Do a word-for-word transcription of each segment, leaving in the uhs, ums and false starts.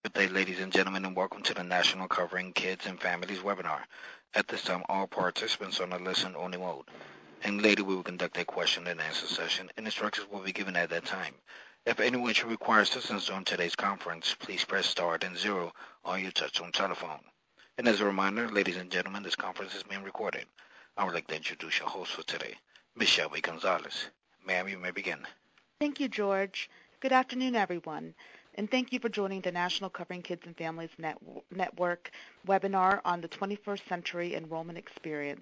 Good day, ladies and gentlemen, and welcome to the National Covering Kids and Families webinar. At this time, all participants are on a listen-only mode, and later we will conduct a question-and-answer session, and instructions will be given at that time. If anyone should require assistance during today's conference, please press star then zero on your touch-tone telephone. And as a reminder, ladies and gentlemen, this conference is being recorded. I would like to introduce your host for today, Miz Shelby Gonzalez. Ma'am, you may begin. Thank you, George. Good afternoon, everyone, and thank you for joining the National Covering Kids and Families Net- Network webinar on the twenty-first Century Enrollment Experience.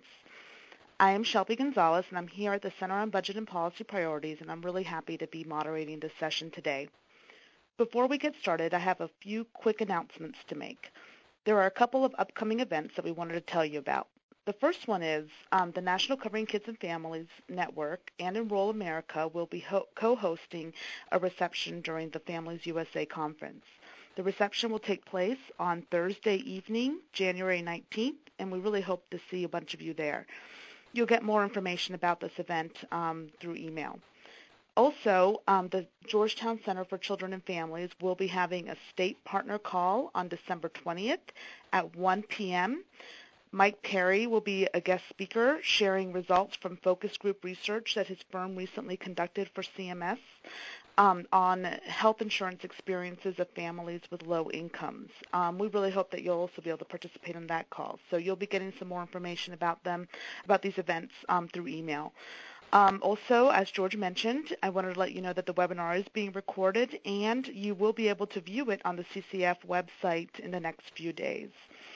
I am Shelby Gonzalez, and I'm here at the Center on Budget and Policy Priorities, and I'm really happy to be moderating this session today. Before we get started, I have a few quick announcements to make. There are a couple of upcoming events that we wanted to tell you about. The first one is um, the National Covering Kids and Families Network and Enroll America will be ho- co-hosting a reception during the Families U S A conference. The reception will take place on Thursday evening, January nineteenth, and we really hope to see a bunch of you there. You'll get more information about this event um, through email. Also, um, the Georgetown Center for Children and Families will be having a state partner call on December twentieth at one p.m. Mike Perry will be a guest speaker sharing results from focus group research that his firm recently conducted for C M S um, on health insurance experiences of families with low incomes. Um, we really hope that you'll also be able to participate in that call. So you'll be getting some more information about them, about these events um, through email. Um, also, as George mentioned, I wanted to let you know that the webinar is being recorded and you will be able to view it on the C C F website in the next few days.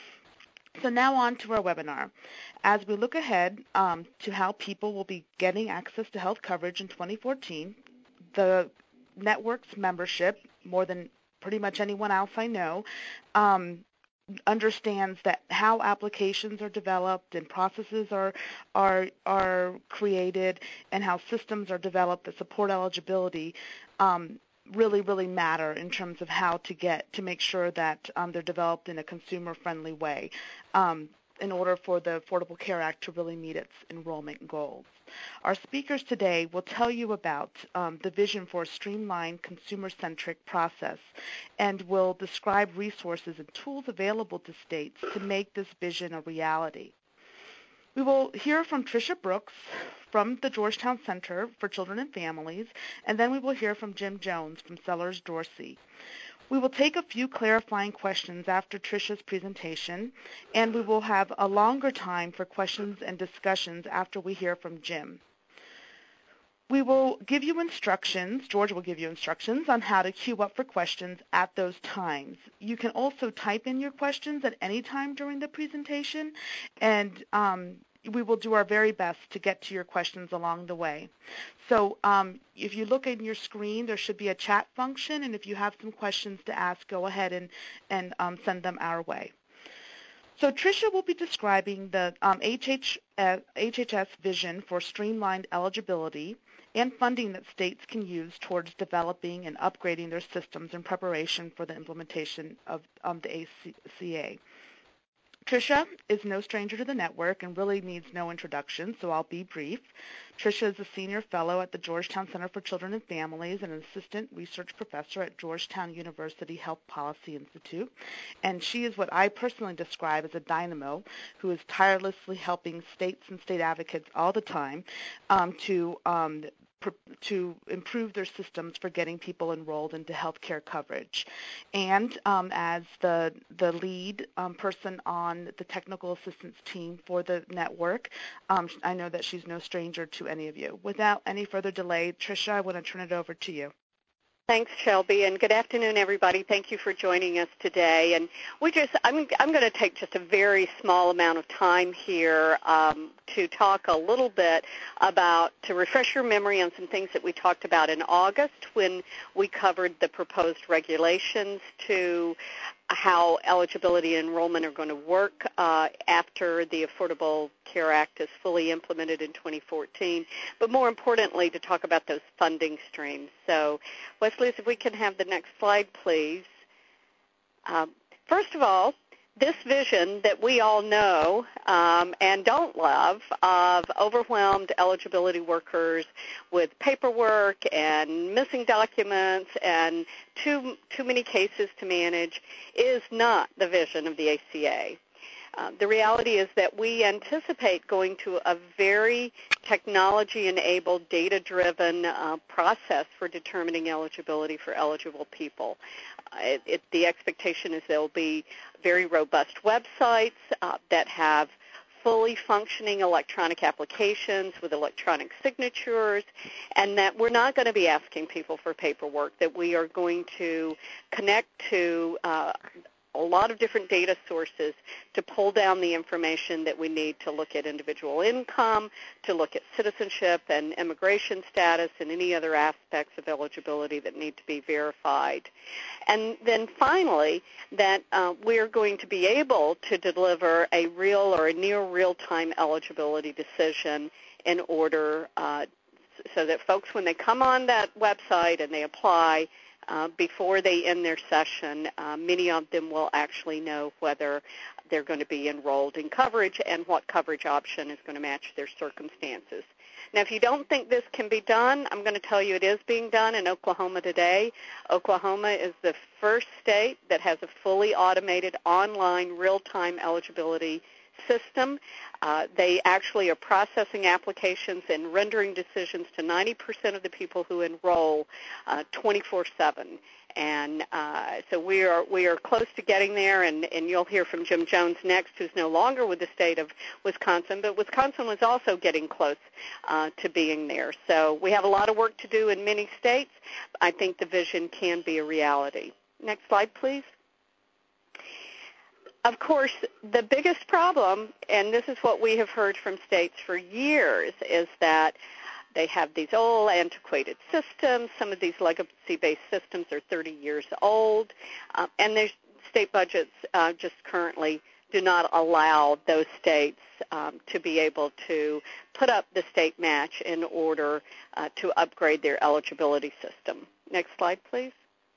So now on to our webinar. As we look ahead um, to how people will be getting access to health coverage in twenty fourteen, the network's membership, more than pretty much anyone else I know, um, understands that how applications are developed and processes are are are created and how systems are developed that support eligibility um, really, really matter in terms of how to get to make sure that um, they're developed in a consumer-friendly way um, in order for the Affordable Care Act to really meet its enrollment goals. Our speakers today will tell you about um, the vision for a streamlined, consumer-centric process and will describe resources and tools available to states to make this vision a reality. We will hear from Tricia Brooks from the Georgetown Center for Children and Families, and then we will hear from Jim Jones from Sellers Dorsey. We will take a few clarifying questions after Tricia's presentation, and we will have a longer time for questions and discussions after we hear from Jim. We will give you instructions, George will give you instructions on how to queue up for questions at those times. You can also type in your questions at any time during the presentation, and um, we will do our very best to get to your questions along the way. So um, if you look at your screen, there should be a chat function, and if you have some questions to ask, go ahead and, and um, send them our way. So Tricia will be describing the um, H H S, H H S vision for streamlined eligibility and funding that states can use towards developing and upgrading their systems in preparation for the implementation of um, the A C A. Tricia is no stranger to the network and really needs no introduction, so I'll be brief. Tricia is a senior fellow at the Georgetown Center for Children and Families and an assistant research professor at Georgetown University Health Policy Institute. And she is what I personally describe as a dynamo who is tirelessly helping states and state advocates all the time um, to um, to improve their systems for getting people enrolled into health care coverage. And um, as the, the lead um, person on the technical assistance team for the network, um, I know that she's no stranger to any of you. Without any further delay, Tricia, I want to turn it over to you. Thanks, Shelby, and good afternoon, everybody. Thank you for joining us today. And we just, I'm, I'm going to take just a very small amount of time here um, to talk a little bit about, to refresh your memory on some things that we talked about in August when we covered the proposed regulations, to how eligibility and enrollment are going to work uh, after the Affordable Care Act is fully implemented in twenty fourteen, but more importantly, to talk about those funding streams. So, Wesley, if we can have the next slide, please. Um, first of all, this vision that we all know um, and don't love of overwhelmed eligibility workers with paperwork and missing documents and too, too many cases to manage is not the vision of the A C A. Uh, the reality is that we anticipate going to a very technology-enabled, data-driven uh, process for determining eligibility for eligible people. Uh, it, it, the expectation is there will be very robust websites uh, that have fully functioning electronic applications with electronic signatures, and that we're not going to be asking people for paperwork, that we are going to connect to uh, a lot of different data sources to pull down the information that we need to look at individual income, to look at citizenship and immigration status and any other aspects of eligibility that need to be verified. And then finally, that uh, we're going to be able to deliver a real or a near real-time eligibility decision in order uh, so that folks, when they come on that website and they apply, Uh, before they end their session, uh, many of them will actually know whether they're going to be enrolled in coverage and what coverage option is going to match their circumstances. Now, if you don't think this can be done, I'm going to tell you it is being done in Oklahoma today. Oklahoma is the first state that has a fully automated online real-time eligibility system. Uh, they actually are processing applications and rendering decisions to ninety percent of the people who enroll uh, twenty-four seven. And uh, so we are we are close to getting there, and, and you'll hear from Jim Jones next, who's no longer with the state of Wisconsin, but Wisconsin was also getting close uh, to being there. So we have a lot of work to do in many states. I think the vision can be a reality. Next slide, please. Of course, the biggest problem, and this is what we have heard from states for years, is that they have these old, antiquated systems. Some of these legacy-based systems are thirty years old, uh, and their state budgets uh, just currently do not allow those states um, to be able to put up the state match in order uh, to upgrade their eligibility system. Next slide, please.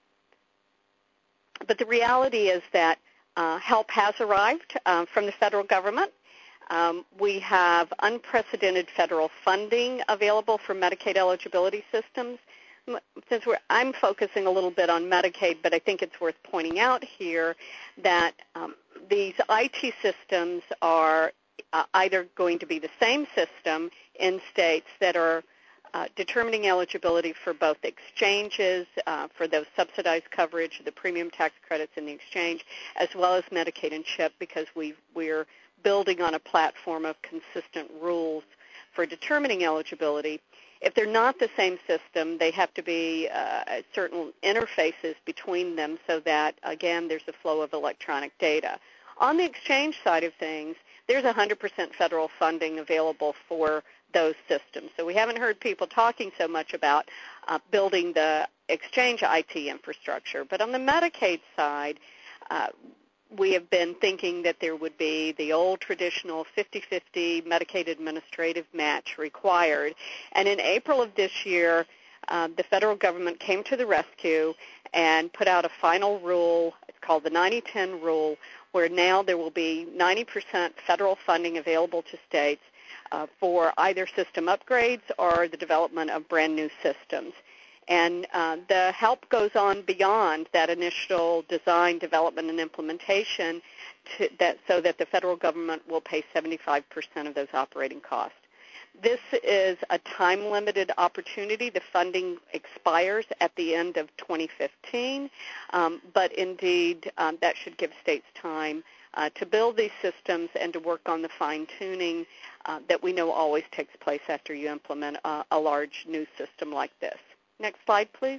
But the reality is that Uh, help has arrived uh, from the federal government. Um, we have unprecedented federal funding available for Medicaid eligibility systems. Since we're, I'm focusing a little bit on Medicaid, but I think it's worth pointing out here that um, these I T systems are uh, either going to be the same system in states that are Uh, determining eligibility for both exchanges, uh, for those subsidized coverage, the premium tax credits in the exchange, as well as Medicaid and CHIP, because we, we're building on a platform of consistent rules for determining eligibility. If they're not the same system, they have to be uh, certain interfaces between them so that, again, there's a flow of electronic data. On the exchange side of things, there's one hundred percent federal funding available for those systems. So we haven't heard people talking so much about uh, building the exchange I T infrastructure. But on the Medicaid side, uh, we have been thinking that there would be the old traditional fifty-fifty Medicaid administrative match required. And in April of this year, uh, the federal government came to the rescue and put out a final rule. It's called the ninety ten rule, where now there will be ninety percent federal funding available to states Uh, for either system upgrades or the development of brand new systems. And uh, the help goes on beyond that initial design, development, and implementation to that, so that the federal government will pay seventy-five percent of those operating costs. This is a time-limited opportunity. The funding expires at the end of twenty fifteen, um, but indeed um, that should give states time Uh, to build these systems and to work on the fine-tuning uh, that we know always takes place after you implement a, a large new system like this. Next slide, please.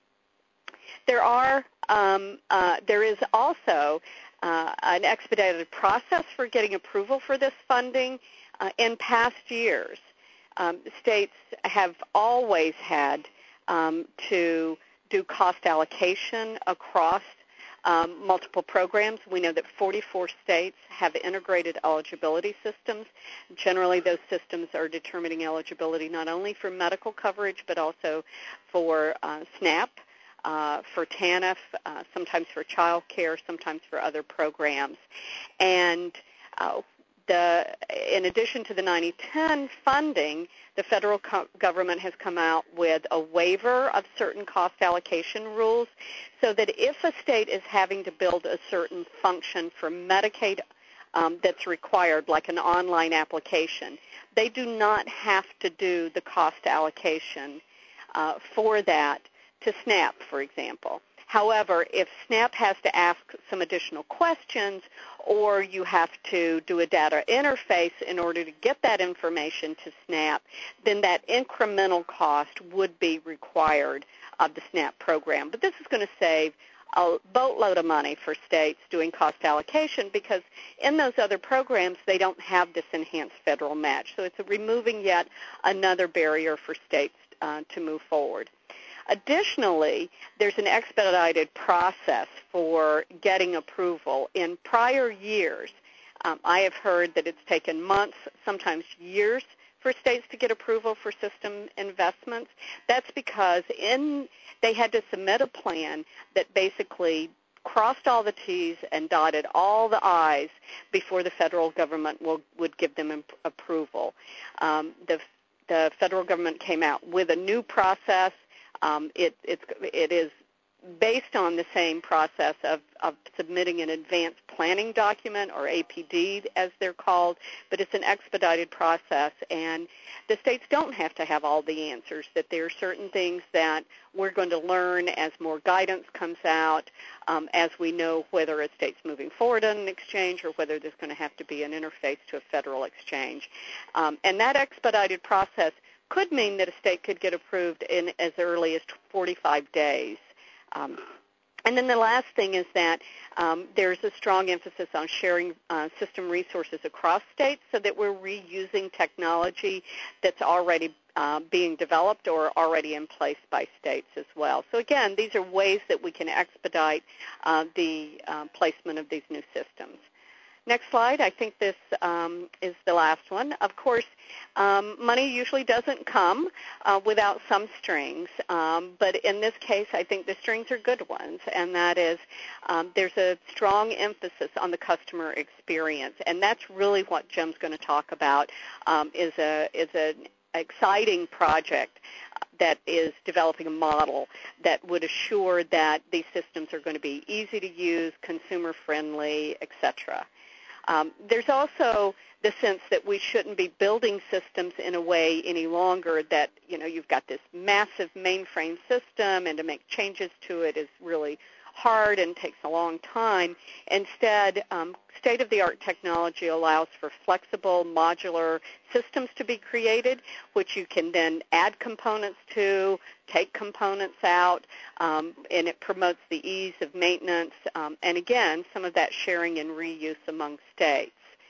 There are, um, uh, there is also uh, an expedited process for getting approval for this funding. Uh, in past years, um, states have always had um, to do cost allocation across Um, multiple programs. We know that forty-four states have integrated eligibility systems. Generally, those systems are determining eligibility not only for medical coverage but also for uh, SNAP uh, for TANF, uh, sometimes for child care, sometimes for other programs. And uh, the, in addition to the ninety ten funding, the federal co- government has come out with a waiver of certain cost allocation rules so that if a state is having to build a certain function for Medicaid um, that's required, like an online application, they do not have to do the cost allocation uh, for that to SNAP, for example. However, if SNAP has to ask some additional questions or you have to do a data interface in order to get that information to SNAP, then that incremental cost would be required of the SNAP program. But this is going to save a boatload of money for states doing cost allocation because in those other programs they don't have this enhanced federal match. So it's removing yet another barrier for states uh, to move forward. Additionally, there's an expedited process for getting approval. In prior years, um, I have heard that it's taken months, sometimes years, for states to get approval for system investments. That's because in they had to submit a plan that basically crossed all the T's and dotted all the I's before the federal government will, would give them imp- approval. Um, the, the federal government came out with a new process. Um, it, it's, it is based on the same process of, of submitting an advanced planning document, or A P D as they're called, but it's an expedited process, and the states don't have to have all the answers, that there are certain things that we're going to learn as more guidance comes out, um, as we know whether a state's moving forward on an exchange or whether there's going to have to be an interface to a federal exchange. Um, and that expedited process could mean that a state could get approved in as early as forty-five days. Um, and then the last thing is that um, there's a strong emphasis on sharing uh, system resources across states so that we're reusing technology that's already uh, being developed or already in place by states as well. So again, these are ways that we can expedite uh, the uh, placement of these new systems. Next slide. I think this um, is the last one. Of course, um, money usually doesn't come uh, without some strings, um, but in this case, I think the strings are good ones, and that is um, there's a strong emphasis on the customer experience, and that's really what Jim's going to talk about. Um, is a is an exciting project that is developing a model that would assure that these systems are going to be easy to use, consumer-friendly, et cetera. Um, there's also the sense that we shouldn't be building systems in a way any longer that, you know, you've got this massive mainframe system and to make changes to it is really hard and takes a long time. Instead, um, state-of-the-art technology allows for flexible, modular systems to be created, which you can then add components to, take components out, um, and it promotes the ease of maintenance, um, and again, some of that sharing and reuse among states.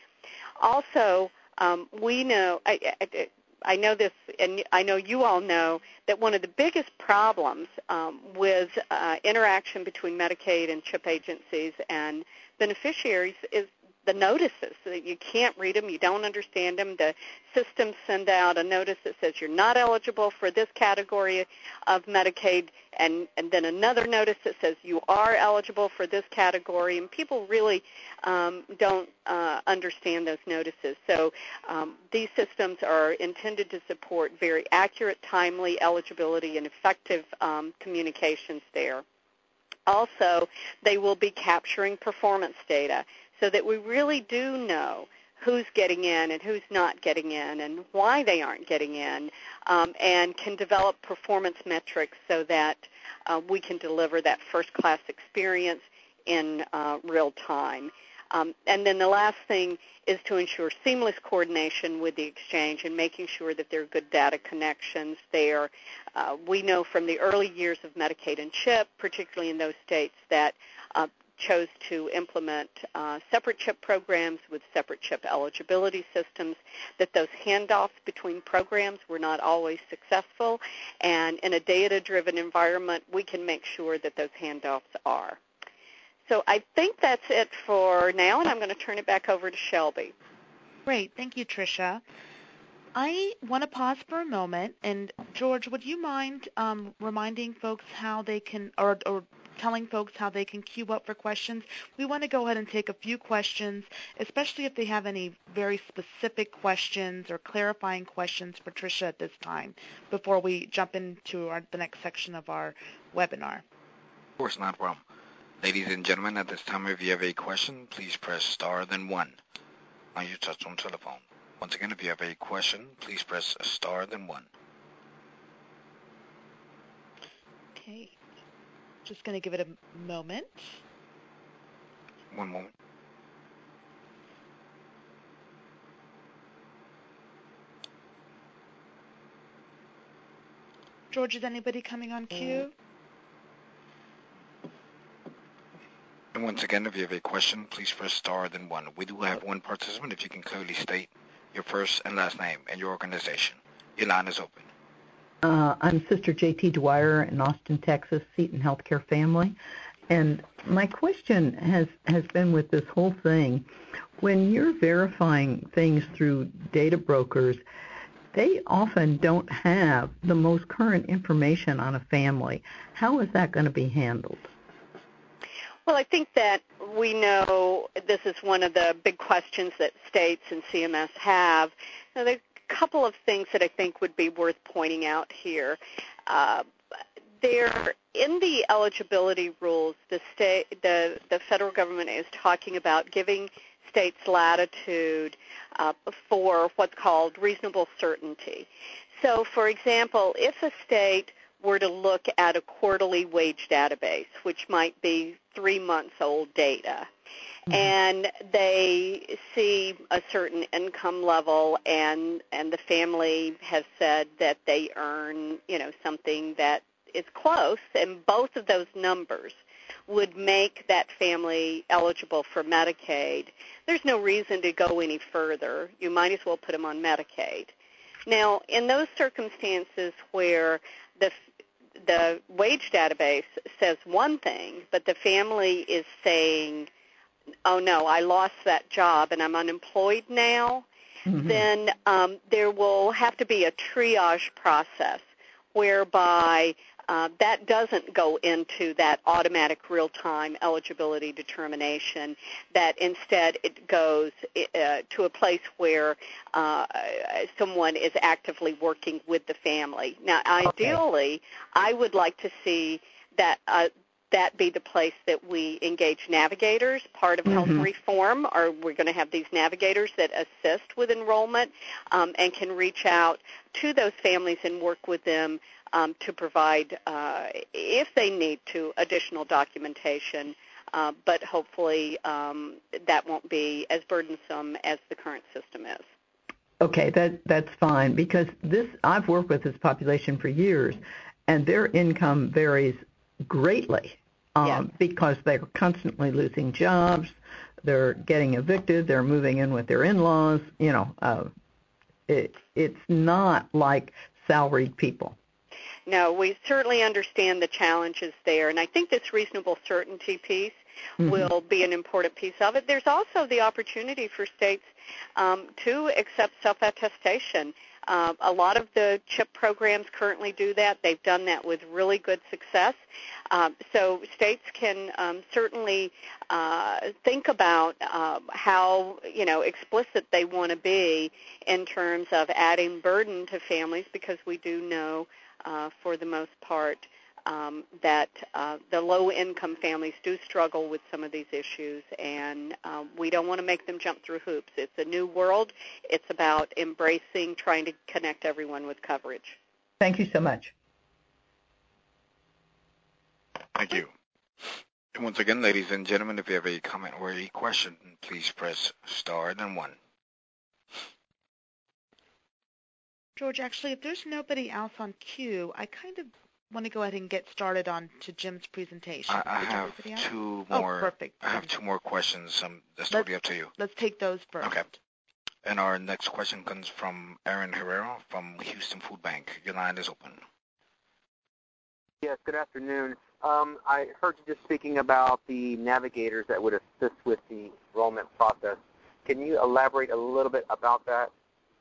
Also, um, we know, I, I, I know this, and I know you all know, that one of the biggest problems um, with uh, interaction between Medicaid and CHIP agencies and beneficiaries is the notices. You can't read them. You don't understand them. The systems send out a notice that says you're not eligible for this category of Medicaid, and, and then another notice that says you are eligible for this category, and people really um, don't uh, understand those notices. So um, these systems are intended to support very accurate, timely eligibility and effective um, communications there. Also, they will be capturing performance data so that we really do know who's getting in and who's not getting in and why they aren't getting in, um, and can develop performance metrics so that uh, we can deliver that first-class experience in uh, real time. Um, and then the last thing is to ensure seamless coordination with the exchange and making sure that there are good data connections there. Uh, we know from the early years of Medicaid and CHIP, particularly in those states that uh, chose to implement uh, separate CHIP programs with separate CHIP eligibility systems, that those handoffs between programs were not always successful. And in a data-driven environment, we can make sure that those handoffs are. So I think that's it for now, and I'm going to turn it back over to Shelby. Great. Thank you, Tricia. I want to pause for a moment, and George, would you mind um, reminding folks how they can, or, or telling folks how they can queue up for questions? We want to go ahead and take a few questions, especially if they have any very specific questions or clarifying questions for Tricia at this time, before we jump into our, the next section of our webinar. Of course, not a problem. Ladies and gentlemen, at this time, if you have a question, please press star then one on your touch-tone telephone. Once again, if you have a question, please press star then one. Okay. Just going to give it a moment. One moment. George, is anybody coming on queue? And once again, if you have a question, please press star then one. We do have one participant. If you can clearly state your first and last name and your organization. Your line is open. Uh, I'm Sister J T Dwyer in Austin, Texas, Seton Healthcare Family. And my question has, has been with this whole thing. When you're verifying things through data brokers, they often don't have the most current information on a family. How is that going to be handled? Well, I think that we know this is one of the big questions that states and C M S have. Now, there are a couple of things that I think would be worth pointing out here. Uh, there, in the eligibility rules, the state, the, the federal government is talking about giving states latitude uh, for what's called reasonable certainty. So, for example, if a state were to look at a quarterly wage database, which might be three months old data, mm-hmm. and they see a certain income level and and the family has said that they earn, you know, something that is close, and both of those numbers would make that family eligible for Medicaid, there's no reason to go any further. You might as well put them on Medicaid. Now, in those circumstances where the the wage database says one thing, but the family is saying, oh, no, I lost that job and I'm unemployed now, mm-hmm. then um, there will have to be a triage process whereby uh, that doesn't go into that automatic real-time eligibility determination, that instead it goes uh, to a place where uh, someone is actively working with the family. Now, ideally, okay. I would like to see that uh, that be the place that we engage navigators. Part of mm-hmm. health reform, or we're going to have these navigators that assist with enrollment um, and can reach out to those families and work with them Um, to provide, uh, if they need to, additional documentation, uh, but hopefully um, that won't be as burdensome as the current system is. Okay, that that's fine, because this I've worked with this population for years, and their income varies greatly um, yeah. because they're constantly losing jobs, they're getting evicted, they're moving in with their in-laws. You know, uh, it, it's not like salaried people. No, we certainly understand the challenges there, and I think this reasonable certainty piece mm-hmm. will be an important piece of it. There's also the opportunity for states um, to accept self-attestation. Uh, a lot of the CHIP programs currently do that. They've done that with really good success. Um, so states can um, certainly uh, think about uh, how, you know, explicit they want to be in terms of adding burden to families, because we do know Uh, for the most part, um, that uh, the low-income families do struggle with some of these issues, and uh, we don't want to make them jump through hoops. It's a new world. It's about embracing, trying to connect everyone with coverage. Thank you so much. Thank you. And once again, ladies and gentlemen, if you have a comment or a question, please press star then one. George, actually, if there's nobody else on queue, I kind of want to go ahead and get started on to Jim's presentation. I, I have two more. Oh, perfect. I have two more questions. Um, that's totally up to you. Let's take those first. Okay. And our next question comes from Aaron Herrera from Houston Food Bank. Your line is open. Yes, good afternoon. Um, I heard you just speaking about the navigators that would assist with the enrollment process. Can you elaborate a little bit about that?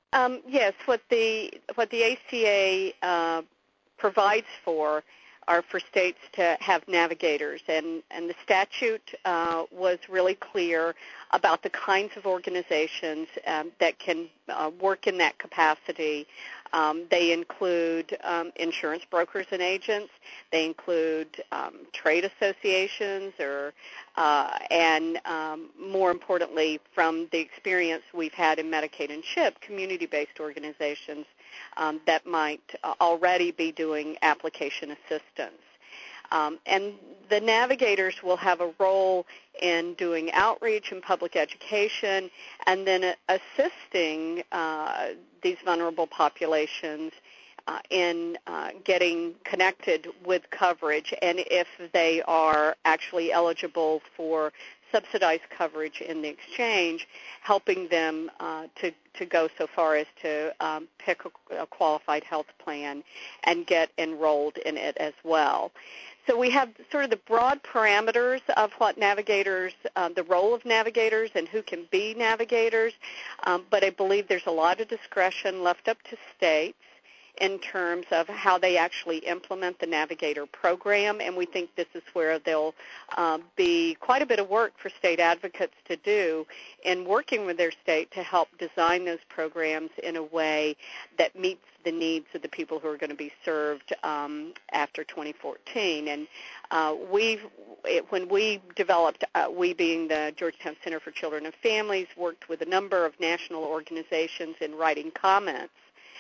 Um, yes, what the what the A C A uh, provides for are for states to have navigators, and, and the statute uh, was really clear about the kinds of organizations um, that can uh, work in that capacity. Um, they include um, insurance brokers and agents. They include um, trade associations, or uh, and um, more importantly, from the experience we've had in Medicaid and CHIP, community-based organizations um, that might uh, already be doing application assistance. Um, and the navigators will have a role in doing outreach and public education, and then uh, assisting uh, these vulnerable populations uh, in uh, getting connected with coverage, and if they are actually eligible for subsidized coverage in the exchange, helping them uh, to, to go so far as to um, pick a, a qualified health plan and get enrolled in it as well. So we have sort of the broad parameters of what navigators, uh, the role of navigators and who can be navigators, um, but I believe there's a lot of discretion left up to states in terms of how they actually implement the Navigator program, and we think this is where there'll uh, be quite a bit of work for state advocates to do in working with their state to help design those programs in a way that meets the needs of the people who are going to be served um, after twenty fourteen. And uh, we've, it, when we developed, uh, we being the Georgetown Center for Children and Families, worked with a number of national organizations in writing comments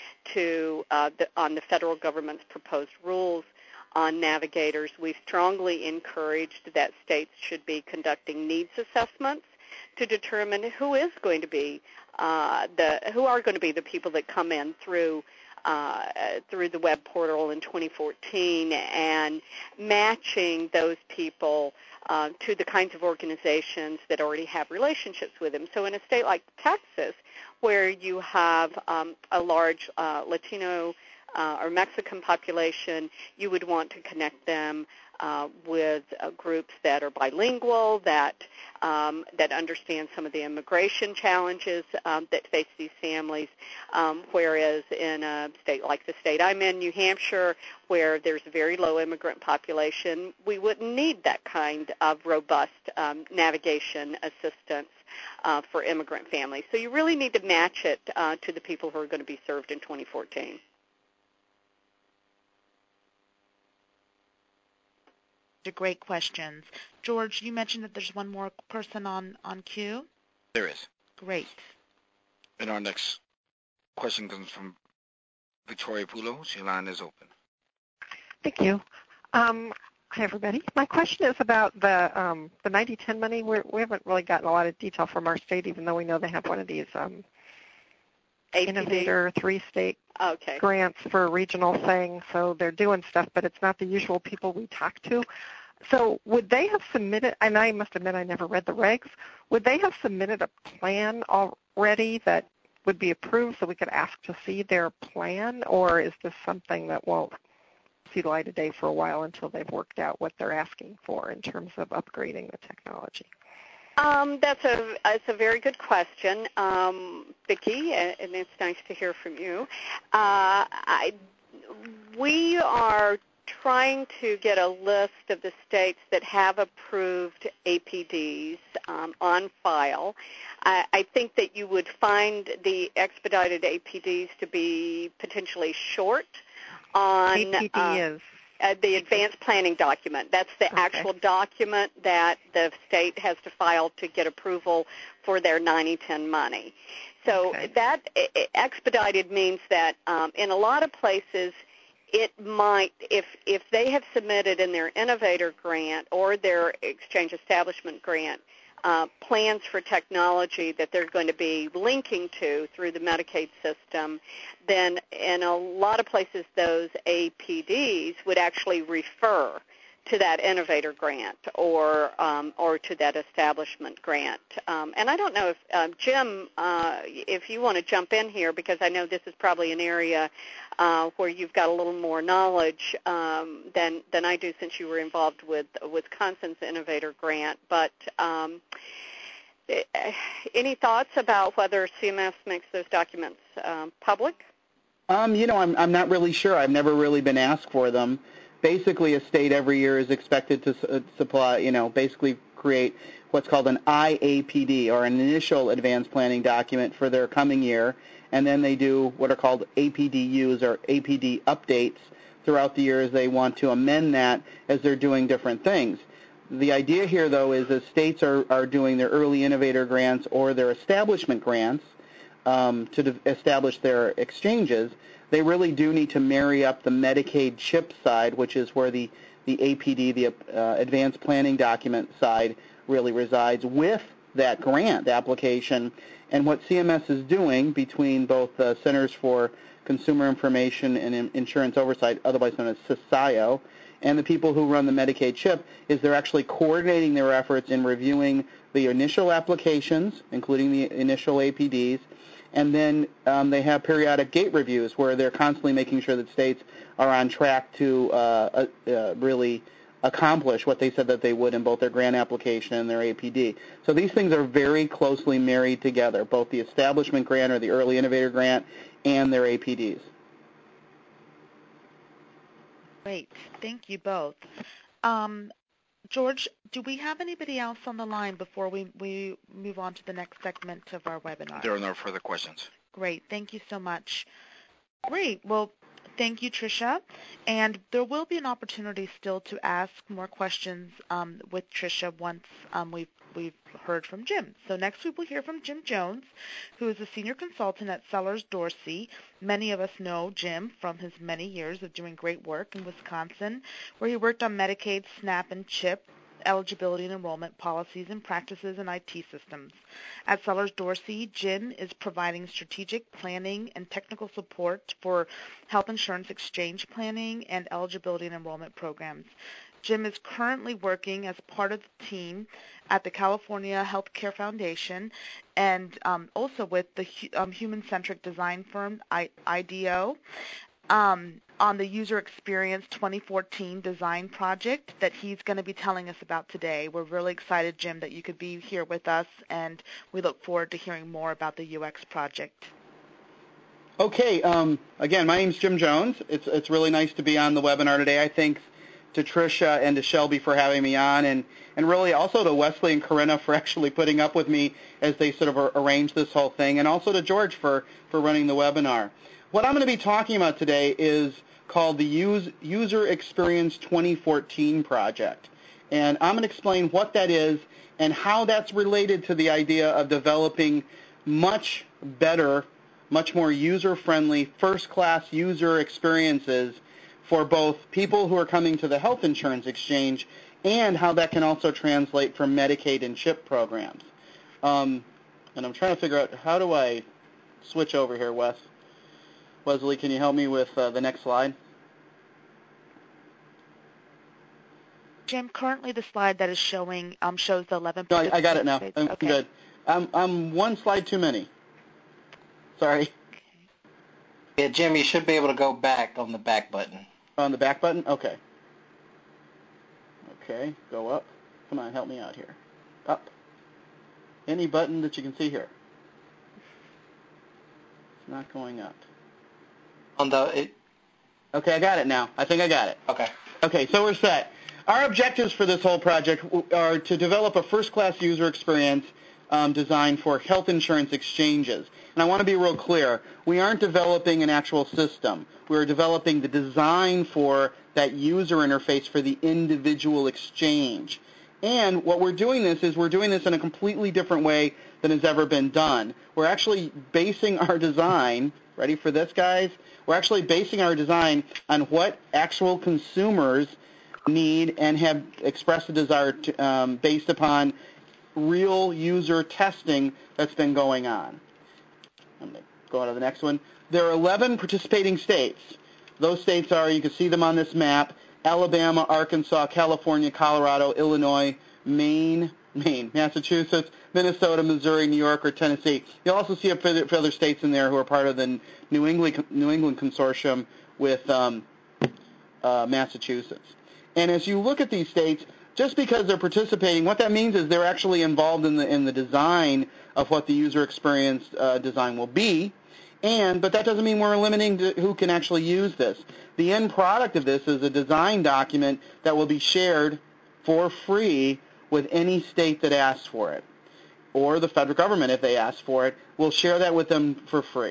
to uh, the, on the federal government's proposed rules on navigators. We've strongly encouraged that states should be conducting needs assessments to determine who is going to be uh, the who are going to be the people that come in through uh, through the web portal in twenty fourteen, and matching those people uh, to the kinds of organizations that already have relationships with them. So in a state like Texas, where you have um, a large uh, Latino uh, or Mexican population, you would want to connect them uh, with uh, groups that are bilingual, that um, that understand some of the immigration challenges um, that face these families, um, whereas in a state like the state I'm in, New Hampshire, where there's a very low immigrant population, we wouldn't need that kind of robust um, navigation assistance Uh, for immigrant families. So you really need to match it uh, to the people who are going to be served in twenty fourteen. Great questions. George, you mentioned that there's one more person on, on queue? There is. Great. And our next question comes from Victoria Poulos. Your line is open. Thank you. Um, Hi, everybody. My question is about the um, the ninety ten money. We're, we haven't really gotten a lot of detail from our state, even though we know they have one of these um, Innovator three-state okay. grants for a regional thing. So they're doing stuff, but it's not the usual people we talk to. So would they have submitted, and I must admit I never read the regs, would they have submitted a plan already that would be approved so we could ask to see their plan, or is this something that won't see the light of day for a while until they've worked out what they're asking for in terms of upgrading the technology? Um, that's a that's a very good question, um, Vicki, and it's nice to hear from you. Uh, I, we are trying to get a list of the states that have approved A P Ds um, on file. I, I think that you would find the expedited A P Ds to be potentially short on A P D uh, is? Uh, the advanced planning document. That's the Okay. actual document that the state has to file to get approval for their ninety ten money. So Okay. that uh, expedited means that um, in a lot of places it might, if if they have submitted in their Innovator grant or their Exchange Establishment grant uh, plans for technology that they're going to be linking to through the Medicaid system, then in a lot of places those A P Ds would actually refer to that Innovator grant or um, or to that establishment grant. Um, and I don't know if, uh, Jim, uh, if you want to jump in here, because I know this is probably an area uh, where you've got a little more knowledge um, than, than I do, since you were involved with Wisconsin's Innovator grant. But um, any thoughts about whether C M S makes those documents um, public? Um, you know, I'm I'm not really sure. I've never really been asked for them. Basically, a state every year is expected to su- supply, you know, basically create what's called an I A P D, or an initial advanced planning document for their coming year, and then they do what are called A P D Us, or A P D updates, throughout the year as they want to amend that as they're doing different things. The idea here, though, is that states are, are doing their early innovator grants or their establishment grants um, to de- establish their exchanges. They really do need to marry up the Medicaid CHIP side, which is where the, the A P D, the uh, advanced planning document side, really resides, with that grant application. And what C M S is doing between both uh, Centers for Consumer Information and Insurance Oversight, otherwise known as C I S O, and the people who run the Medicaid CHIP, is they're actually coordinating their efforts in reviewing the initial applications, including the initial A P Ds, and then um, they have periodic gate reviews where they're constantly making sure that states are on track to uh, uh, really accomplish what they said that they would in both their grant application and their A P D. So these things are very closely married together, both the establishment grant or the early innovator grant and their A P Ds. Great. Thank you both. Um, George, do we have anybody else on the line before we, we move on to the next segment of our webinar? There are no further questions. Great. Thank you so much. Great. Well, thank you, Tricia. And there will be an opportunity still to ask more questions um, with Tricia once um, we've, we've heard from Jim. So next we will hear from Jim Jones, who is a senior consultant at Sellers Dorsey. Many of us know Jim from his many years of doing great work in Wisconsin, where he worked on Medicaid, SNAP, and CHIP eligibility and enrollment policies and practices and I T systems. At Sellers Dorsey, Jim is providing strategic planning and technical support for health insurance exchange planning and eligibility and enrollment programs. Jim is currently working as part of the team at the California Healthcare Foundation and um, also with the um, human-centric design firm I- IDEO. Um, on the User Experience twenty fourteen design project that he's going to be telling us about today. We're really excited, Jim, that you could be here with us, and we look forward to hearing more about the U X project. Okay. Um, again, my name's Jim Jones. It's it's really nice to be on the webinar today. I thank to Tricia and to Shelby for having me on, and, and really also to Wesley and Corinna for actually putting up with me as they sort of arranged this whole thing, and also to George for, for running the webinar. What I'm going to be talking about today is called the User Experience twenty fourteen project. And I'm going to explain what that is and how that's related to the idea of developing much better, much more user-friendly, first-class user experiences for both people who are coming to the health insurance exchange and how that can also translate for Medicaid and CHIP programs. Um, and I'm trying to figure out, how do I switch over here, Wes? Wesley, can you help me with uh, the next slide? Jim, currently the slide that is showing um, shows the eleven. No, I, I got it now. I'm okay. good. I'm, I'm one slide too many. Sorry. Okay. Yeah, Jim, you should be able to go back on the back button. On the back button? Okay. Okay, go up. Come on, help me out here. Up. Any button that you can see here. It's not going up. On the it, Okay, I got it now. I think I got it. okay. Okay, so we're set. Our objectives for this whole project are to develop a first-class user experience um, designed for health insurance exchanges. And I want to be real clear. We aren't developing an actual system. We're developing the design for that user interface for the individual exchange. And what we're doing this is we're doing this in a completely different way than has ever been done. We're actually basing our design, ready for this, guys? We're actually basing our design on what actual consumers need and have expressed a desire to, um, based upon real user testing that's been going on. I'm going to go on to the next one. There are eleven participating states. Those states are, you can see them on this map, Alabama, Arkansas, California, Colorado, Illinois, Maine, Maine, Massachusetts, Minnesota, Missouri, New York, or Tennessee. You'll also see other states in there who are part of the New England, New England consortium with um, uh, Massachusetts. And as you look at these states, just because they're participating, what that means is they're actually involved in the in the design of what the user experience uh, design will be. And but that doesn't mean we're limiting to who can actually use this. The end product of this is a design document that will be shared for free with any state that asks for it, or the federal government, if they ask for it, will share that with them for free.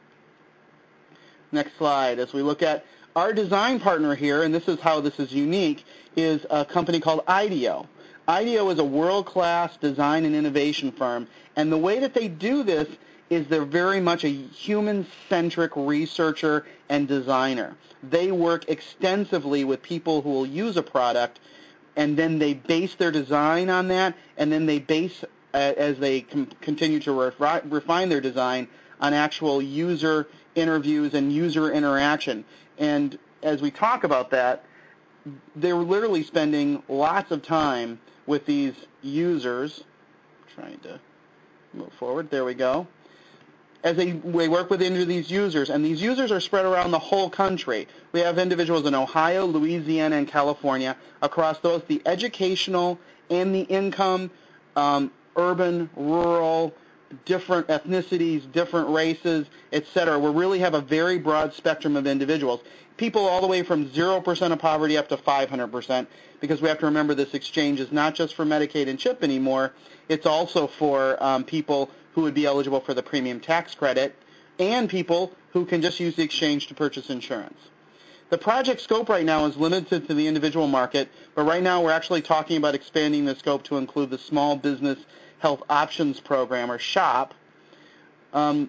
Next slide. As we look at our design partner here, and this is how this is unique, is a company called IDEO. IDEO is a world-class design and innovation firm, and the way that they do this is they're very much a human-centric researcher and designer. They work extensively with people who will use a product, and then they base their design on that, and then they base, uh, as they com- continue to refi- refine their design, on actual user interviews and user interaction. And as we talk about that, they're literally spending lots of time with these users. I'm trying to move forward. There we go. As they, we work with into these users, and these users are spread around the whole country. We have individuals in Ohio, Louisiana, and California across both the educational and the income, um, urban, rural, different ethnicities, different races, et cetera. We really have a very broad spectrum of individuals. People all the way from zero percent of poverty up to five hundred percent, because we have to remember this exchange is not just for Medicaid and CHIP anymore. It's also for um, people who would be eligible for the premium tax credit and people who can just use the exchange to purchase insurance. The project scope right now is limited to the individual market, but right now we're actually talking about expanding the scope to include the Small Business Health Options Program, or SHOP. Um,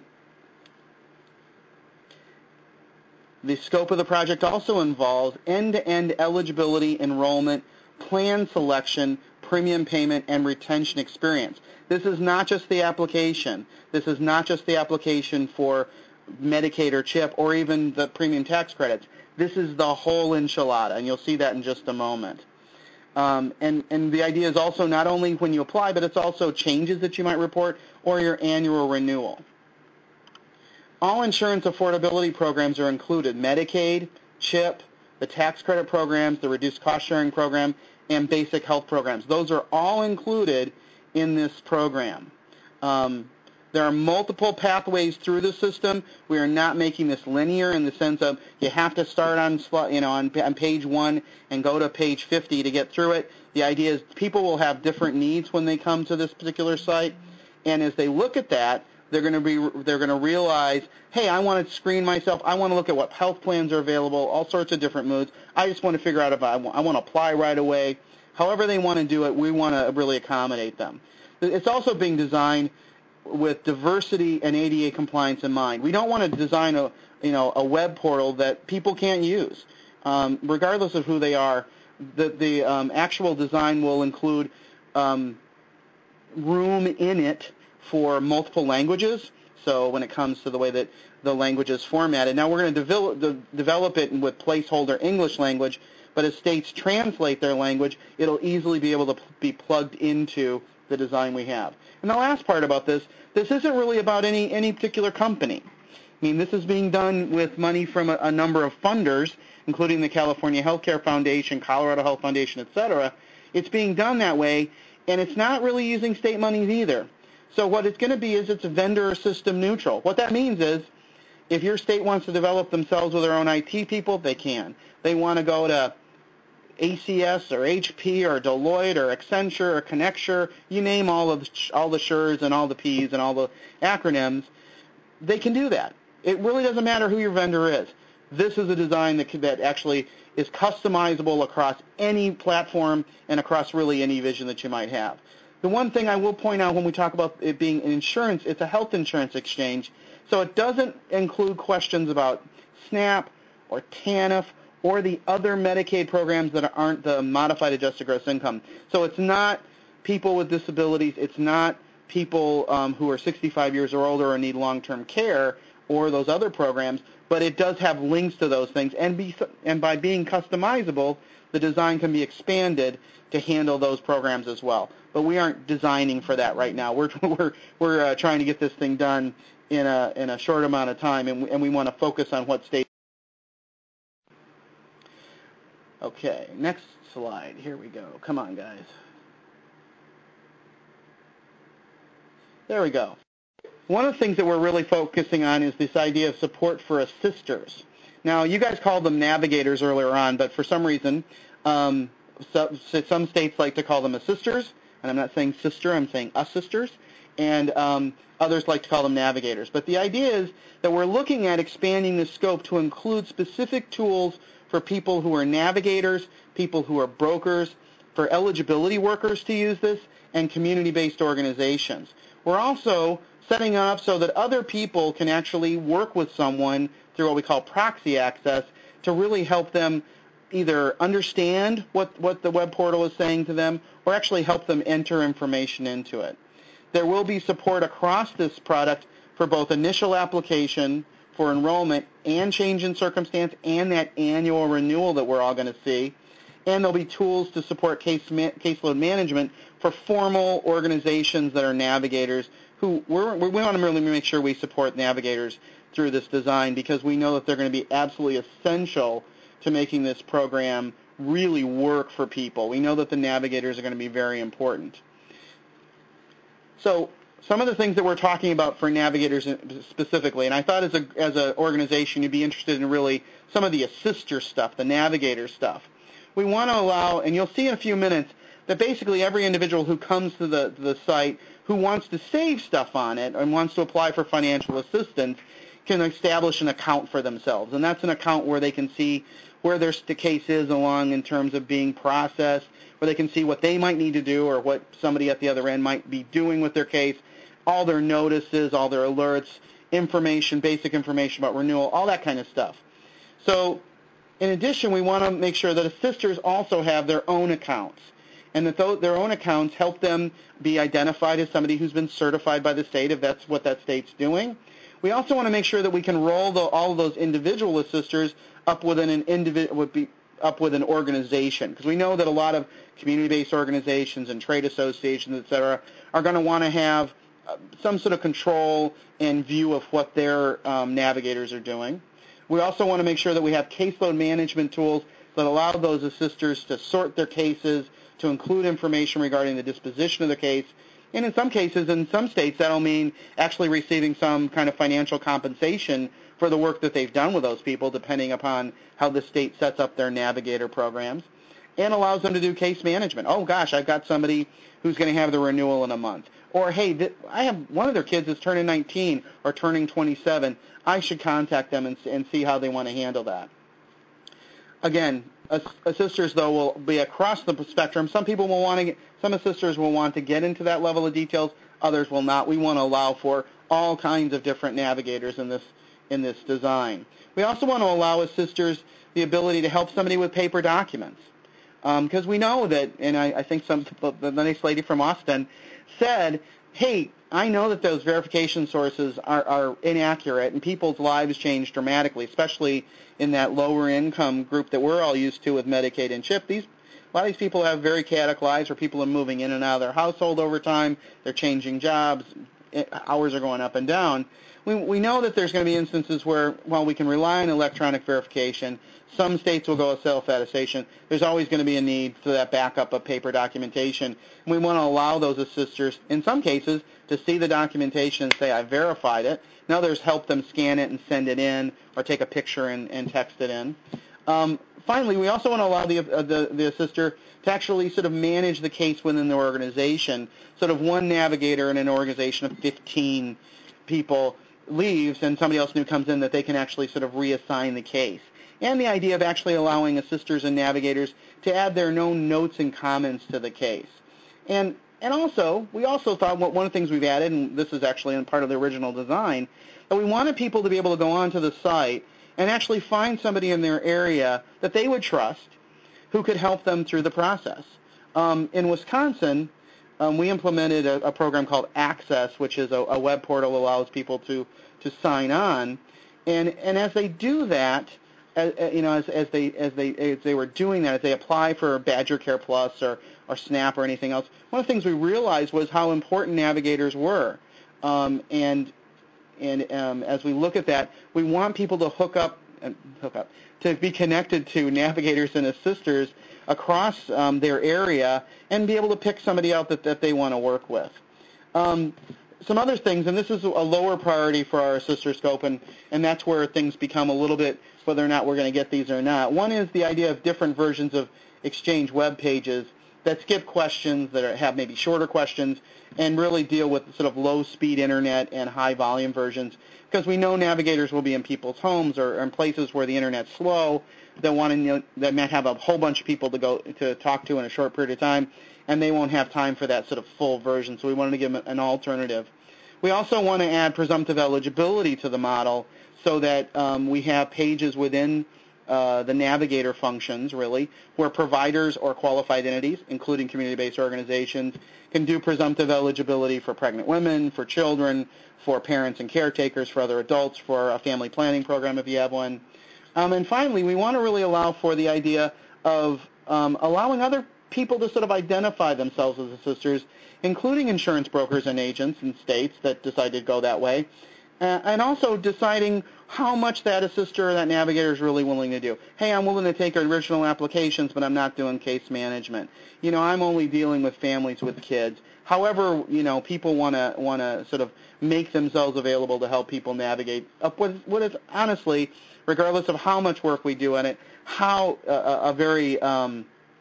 the scope of the project also involves end-to-end eligibility, enrollment, plan selection, premium payment, and retention experience. This is not just the application. This is not just the application for Medicaid or CHIP or even the premium tax credits. This is the whole enchilada, and you'll see that in just a moment. Um, and, and the idea is also not only when you apply, but it's also changes that you might report or your annual renewal. All insurance affordability programs are included: Medicaid, CHIP, the tax credit programs, the reduced cost sharing program, and basic health programs. Those are all included in this program. Um, there are multiple pathways through the system. We are not making this linear in the sense of you have to start on, you know, on, on page one and go to page fifty to get through it. The idea is people will have different needs when they come to this particular site, and as they look at that, they're going to be they're going to realize, hey, I want to screen myself. I want to look at what health plans are available, all sorts of different moods. I just want to figure out if I want, I want to apply right away. However they want to do it, we want to really accommodate them. It's also being designed with diversity and A D A compliance in mind. We don't want to design a you know a web portal that people can't use, um, regardless of who they are. The the um, actual design will include um, room in it for multiple languages. So when it comes to the way that the language is formatted, now we're going to develop de- develop it with placeholder English language. But as states translate their language, it'll easily be able to p- be plugged into the design we have. And the last part about this, this isn't really about any, any particular company. I mean, this is being done with money from a, a number of funders, including the California Healthcare Foundation, Colorado Health Foundation, et cetera. It's being done that way, and it's not really using state monies either. So what it's going to be is it's vendor or system neutral. What that means is if your state wants to develop themselves with their own I T people, they can. They want to go to A C S or H P or Deloitte or Accenture or Connecture, you name all of the, all the Sures and all the Ps and all the acronyms, they can do that. It really doesn't matter who your vendor is. This is a design that, that actually is customizable across any platform and across really any vision that you might have. The one thing I will point out when we talk about it being an insurance, it's a health insurance exchange, so it doesn't include questions about SNAP or TANF or the other Medicaid programs that aren't the modified adjusted gross income. So it's not people with disabilities, it's not people um, who are sixty-five years or older or need long-term care or those other programs, but it does have links to those things. And, be, and by being customizable, the design can be expanded to handle those programs as well. But we aren't designing for that right now. We're, we're, we're uh, trying to get this thing done in a, in a short amount of time, and we, and we want to focus on what states. Okay, next slide. Here we go. Come on, guys. There we go. One of the things that we're really focusing on is this idea of support for assisters. Now, you guys called them navigators earlier on, but for some reason, um, so, so some states like to call them assisters, and I'm not saying sister, I'm saying assisters, and um, others like to call them navigators. But the idea is that we're looking at expanding the scope to include specific tools for people who are navigators, people who are brokers, for eligibility workers to use this, and community-based organizations. We're also setting up so that other people can actually work with someone through what we call proxy access to really help them either understand what, what the web portal is saying to them or actually help them enter information into it. There will be support across this product for both initial application for enrollment and change in circumstance and that annual renewal that we're all going to see. And there'll be tools to support case ma- caseload management for formal organizations that are navigators who we're, we want to really make sure we support navigators through this design because we know that they're going to be absolutely essential to making this program really work for people. We know that the navigators are going to be very important. So some of the things that we're talking about for navigators specifically, and I thought as a as an organization you'd be interested in really some of the assister stuff, the navigator stuff. We want to allow, and you'll see in a few minutes, that basically every individual who comes to the, the site who wants to save stuff on it and wants to apply for financial assistance can establish an account for themselves. And that's an account where they can see where their the case is along in terms of being processed, where they can see what they might need to do or what somebody at the other end might be doing with their case, all their notices, all their alerts, information, basic information about renewal, all that kind of stuff. So in addition, we want to make sure that assisters also have their own accounts and that th- their own accounts help them be identified as somebody who's been certified by the state if that's what that state's doing. We also want to make sure that we can roll the, all of those individual assisters up within an indivi- would be up with an organization because we know that a lot of community-based organizations and trade associations, et cetera, are going to want to have uh, some sort of control and view of what their um, navigators are doing. We also want to make sure that we have caseload management tools that allow those assisters to sort their cases, to include information regarding the disposition of the case, and in some cases, in some states, that'll mean actually receiving some kind of financial compensation for the work that they've done with those people, depending upon how the state sets up their navigator programs, and allows them to do case management. Oh, gosh, I've got somebody who's going to have the renewal in a month. Or, hey, th- I have one of their kids is turning nineteen or turning twenty-seven. I should contact them and, and see how they want to handle that. Again, assisters, though, will be across the spectrum. Some people will want to get, some assisters will want to get into that level of details. Others will not. We want to allow for all kinds of different navigators in this in this design. We also want to allow assisters the ability to help somebody with paper documents. Because um, we know that, and I, I think some the nice lady from Austin said, hey, I know that those verification sources are, are inaccurate and people's lives change dramatically, especially in that lower income group that we're all used to with Medicaid and CHIP. These, a lot of these people have very chaotic lives where people are moving in and out of their household over time, they're changing jobs, hours are going up and down. We, we know that there's going to be instances where, while we can rely on electronic verification, some states will go with self-attestation. There's always going to be a need for that backup of paper documentation. And we want to allow those assisters, in some cases, to see the documentation and say, I verified it. In others, help them scan it and send it in or take a picture and, and text it in. Um, finally, we also want to allow the, uh, the, the assister to actually sort of manage the case within the organization. Sort of one navigator in an organization of fifteen people leaves and somebody else new comes in that they can actually sort of reassign the case. And the idea of actually allowing assisters and navigators to add their own notes and comments to the case. And and also, we also thought one of the things we've added, and this is actually in part of the original design, that we wanted people to be able to go onto the site and actually find somebody in their area that they would trust who could help them through the process. Um, in Wisconsin, um, we implemented a, a program called Access, which is a, a web portal that allows people to, to sign on. And, and as they do that, As, you know, as, as they as they as they were doing that, as they apply for Badger Care Plus or, or SNAP or anything else, one of the things we realized was how important navigators were. Um, and and um, as we look at that, we want people to hook up uh, hook up, to be connected to navigators and assisters across um, their area and be able to pick somebody out that, that they want to work with. Um, some other things, and this is a lower priority for our assister scope, and, and that's where things become a little bit whether or not we're going to get these or not. One is the idea of different versions of Exchange web pages that skip questions, that are, have maybe shorter questions, and really deal with sort of low-speed internet and high-volume versions, because we know navigators will be in people's homes or in places where the internet's slow, that want to, you know, that might have a whole bunch of people to go to talk to in a short period of time, and they won't have time for that sort of full version. So we wanted to give them an alternative. We also want to add presumptive eligibility to the model so that um, we have pages within uh, the navigator functions, really, where providers or qualified entities, including community-based organizations, can do presumptive eligibility for pregnant women, for children, for parents and caretakers, for other adults, for a family planning program if you have one. Um, and finally, we want to really allow for the idea of um, allowing other people to sort of identify themselves as assisters, including insurance brokers and agents in states that decide to go that way, uh, and also deciding how much that assister or that navigator is really willing to do. Hey, I'm willing to take original applications, but I'm not doing case management. You know, I'm only dealing with families with kids. However, you know, people want to want to sort of make themselves available to help people navigate up with what is honestly, regardless of how much work we do on it, how uh, a very um,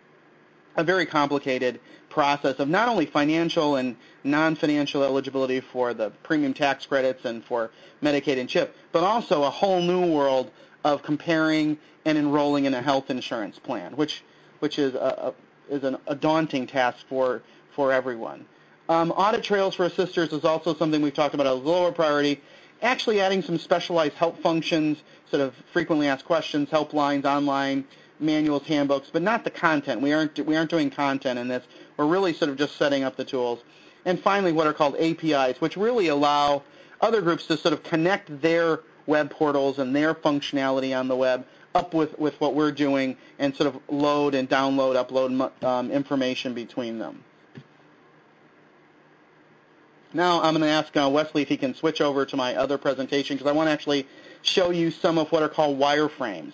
a very complicated process of not only financial and non-financial eligibility for the premium tax credits and for Medicaid and CHIP, but also a whole new world of comparing and enrolling in a health insurance plan, which which is a, a is an, a daunting task for for everyone. Um, audit trails for assisters is also something we've talked about as a lower priority. Actually adding some specialized help functions, sort of frequently asked questions, helplines, online manuals, handbooks, but not the content. We aren't we aren't doing content in this. We're really sort of just setting up the tools. And finally, what are called A P Is, which really allow other groups to sort of connect their web portals and their functionality on the web up with, with what we're doing and sort of load and download, upload um, information between them. Now I'm going to ask uh, Wesley if he can switch over to my other presentation, because I want to actually show you some of what are called wireframes.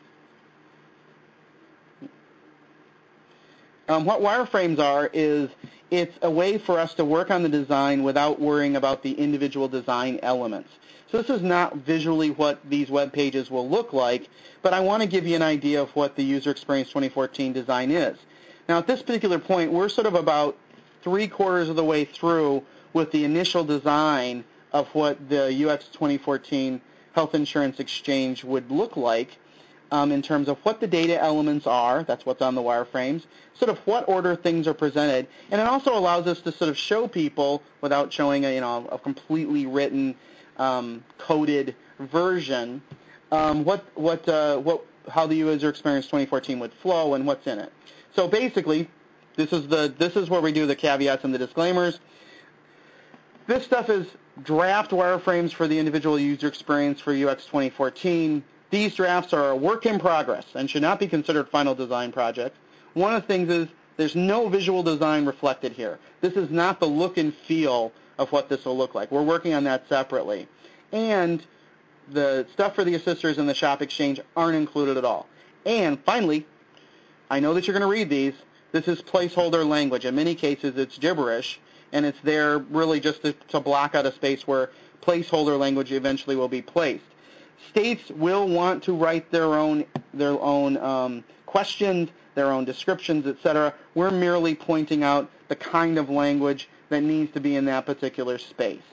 Um, what wireframes are is it's a way for us to work on the design without worrying about the individual design elements. So this is not visually what these web pages will look like, but I want to give you an idea of what the User Experience twenty fourteen design is. Now at this particular point, we're sort of about three quarters of the way through with the initial design of what the U X twenty fourteen Health Insurance Exchange would look like. Um, in terms of what the data elements are, that's what's on the wireframes, sort of what order things are presented, and it also allows us to sort of show people, without showing a, you know, a completely written, um, coded version, um, what, what, uh, what, how the User Experience twenty fourteen would flow and what's in it. So basically, this is the, this is where we do the caveats and the disclaimers. This stuff is draft wireframes for the individual user experience for U X twenty fourteen. These drafts are a work in progress and should not be considered final design projects. One of the things is there's no visual design reflected here. This is not the look and feel of what this will look like. We're working on that separately. And the stuff for the assisters and the shop exchange aren't included at all. And finally, I know that you're going to read these. This is placeholder language. In many cases, it's gibberish, and it's there really just to, to block out a space where placeholder language eventually will be placed. States will want to write their own their own um, questions, their own descriptions, et cetera. We're merely pointing out the kind of language that needs to be in that particular space.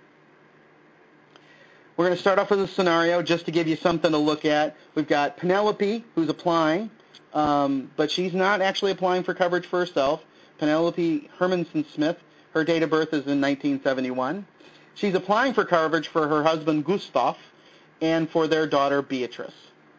We're going to start off with a scenario just to give you something to look at. We've got Penelope, who's applying, um, but she's not actually applying for coverage for herself. Penelope Hermanson Smith, her date of birth is in nineteen seventy-one. She's applying for coverage for her husband, Gustav, and for their daughter, Beatrice.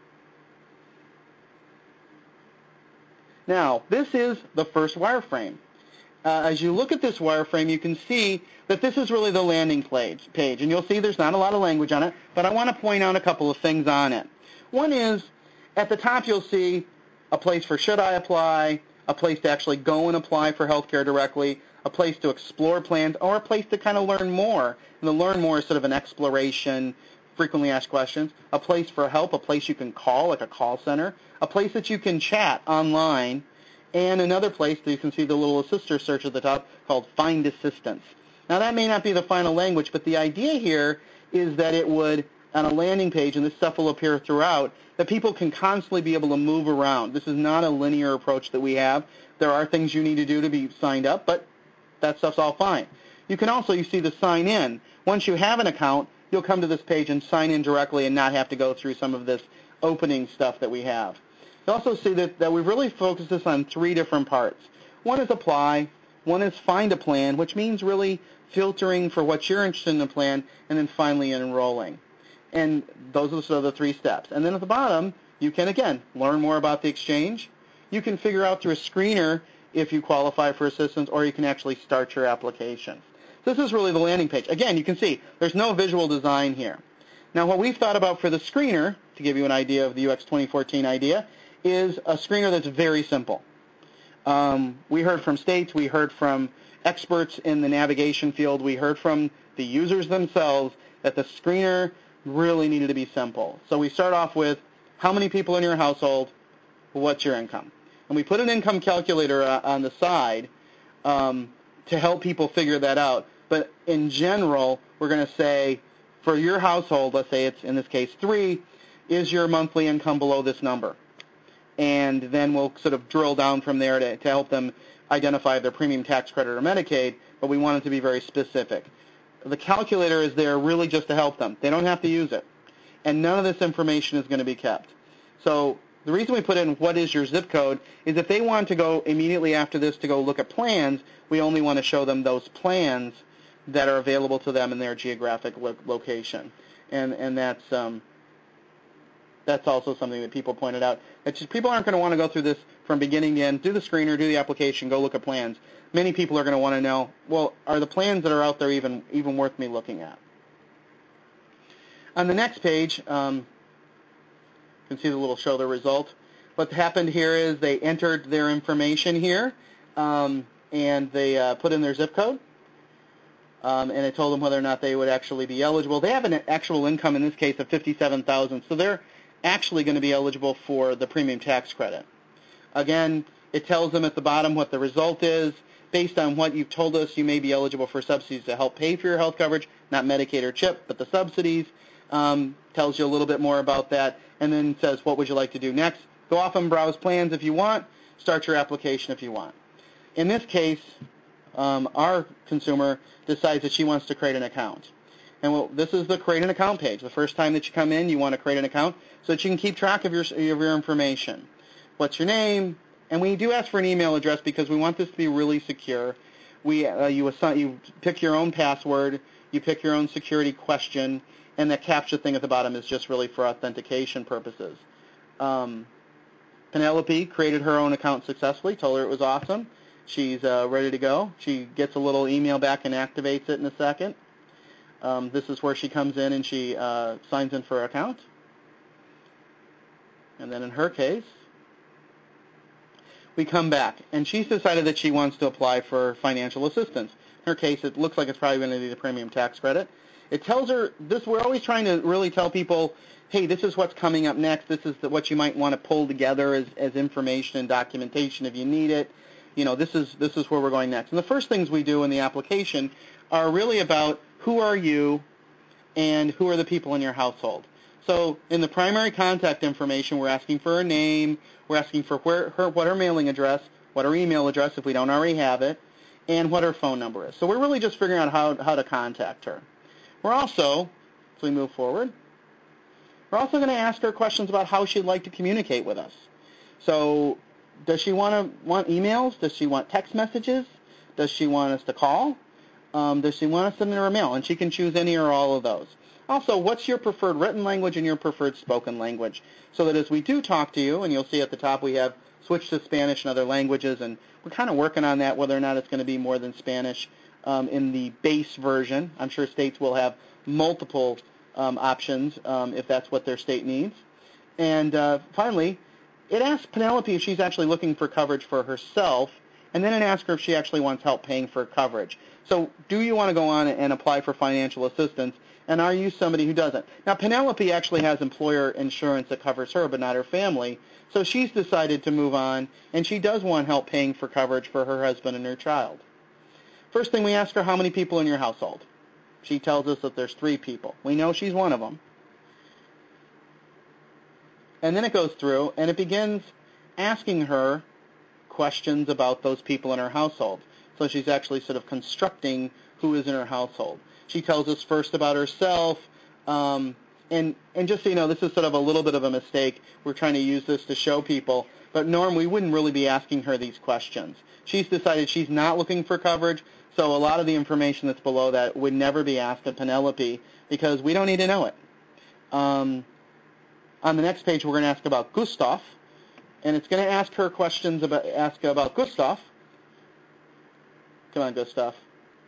Now, this is the first wireframe. Uh, as you look at this wireframe, you can see that this is really the landing page, page, and you'll see there's not a lot of language on it, but I want to point out a couple of things on it. One is, at the top you'll see a place for should I apply, a place to actually go and apply for health care directly, a place to explore plans, or a place to kind of learn more. And the learn more is sort of an exploration frequently asked questions, a place for help, a place you can call, like a call center, a place that you can chat online, and another place that you can see the little sister search at the top called Find Assistance. Now, that may not be the final language, but the idea here is that it would, on a landing page, and this stuff will appear throughout, that people can constantly be able to move around. This is not a linear approach that we have. There are things you need to do to be signed up, but that stuff's all fine. You can also, you see the sign in. Once you have an account, you'll come to this page and sign in directly and not have to go through some of this opening stuff that we have. You'll also see that, that we've really focused this on three different parts. One is apply, one is find a plan, which means really filtering for what you're interested in the plan, and then finally enrolling. And those are sort of the three steps. And then at the bottom, you can, again, learn more about the exchange. You can figure out through a screener if you qualify for assistance, or you can actually start your application. This is really the landing page. Again, you can see there's no visual design here. Now, what we've thought about for the screener, to give you an idea of the U X twenty fourteen idea, is a screener that's very simple. Um, we heard from states, we heard from experts in the navigation field, we heard from the users themselves that the screener really needed to be simple. So we start off with how many people in your household, what's your income? And we put an income calculator uh, on the side um, to help people figure that out. But in general, we're going to say for your household, let's say it's in this case three, is your monthly income below this number? And then we'll sort of drill down from there to, to help them identify their premium tax credit or Medicaid, but we want it to be very specific. The calculator is there really just to help them. They don't have to use it. And none of this information is going to be kept. So the reason we put in what is your zip code is if they want to go immediately after this to go look at plans, we only want to show them those plans that are available to them in their geographic lo- location. And, and that's, um, that's also something that people pointed out. It's just people aren't going to want to go through this from beginning to end, do the screener, do the application, go look at plans. Many people are going to want to know, well, are the plans that are out there even, even worth me looking at? On the next page, um, you can see the little show the result. What happened here is they entered their information here, um, and they uh, put in their zip code, um, and it told them whether or not they would actually be eligible. They have an actual income, in this case, of fifty-seven thousand dollars, so they're actually going to be eligible for the premium tax credit. Again, it tells them at the bottom what the result is. Based on what you've told us, you may be eligible for subsidies to help pay for your health coverage, not Medicaid or CHIP, but the subsidies. Um, tells you a little bit more about that, and then says, what would you like to do next? Go off and browse plans if you want. Start your application if you want. In this case, um, our consumer decides that she wants to create an account. And well, this is the create an account page. The first time that you come in, you want to create an account so that you can keep track of your, of your information. What's your name? And we do ask for an email address because we want this to be really secure. We, uh, you, assign, you pick your own password, you pick your own security question, and that CAPTCHA thing at the bottom is just really for authentication purposes. Um, Penelope created her own account successfully, told her it was awesome. She's uh, ready to go. She gets a little email back and activates it in a second. Um, this is where she comes in and she uh, signs in for her account. And then in her case, we come back, and she's decided that she wants to apply for financial assistance. In her case, it looks like it's probably going to be the premium tax credit. It tells her this. We're always trying to really tell people, hey, this is what's coming up next. This is the, what you might want to pull together as, as information and documentation if you need it. You know, this is this is where we're going next. And the first things we do in the application are really about who are you and who are the people in your household. So in the primary contact information, we're asking for her name, we're asking for where her, what her mailing address, what her email address if we don't already have it, and what her phone number is. So we're really just figuring out how, how to contact her. We're also, as we move forward, we're also going to ask her questions about how she'd like to communicate with us. So does she want to want emails? Does she want text messages? Does she want us to call? Um, does she want us to send her a mail? And she can choose any or all of those. Also, what's your preferred written language and your preferred spoken language? So that as we do talk to you, and you'll see at the top we have switched to Spanish and other languages, and we're kind of working on that, whether or not it's going to be more than Spanish um, in the base version. I'm sure states will have multiple um, options um, if that's what their state needs. And uh, finally, it asks Penelope if she's actually looking for coverage for herself, and then it asks her if she actually wants help paying for coverage. So do you want to go on and apply for financial assistance, and are you somebody who doesn't? Now, Penelope actually has employer insurance that covers her, but not her family, so she's decided to move on, and she does want help paying for coverage for her husband and her child. First thing we ask her, how many people in your household? She tells us that there's three people. We know she's one of them. And then it goes through, and it begins asking her questions about those people in her household. So she's actually sort of constructing who is in her household. She tells us first about herself, um, and, and just so you know, this is sort of a little bit of a mistake. We're trying to use this to show people, but Norm, we wouldn't really be asking her these questions. She's decided she's not looking for coverage, so a lot of the information that's below that would never be asked of Penelope because we don't need to know it. Um, on the next page, we're going to ask about Gustav, and it's going to ask her questions about ask about Gustav. Come on, Gustav.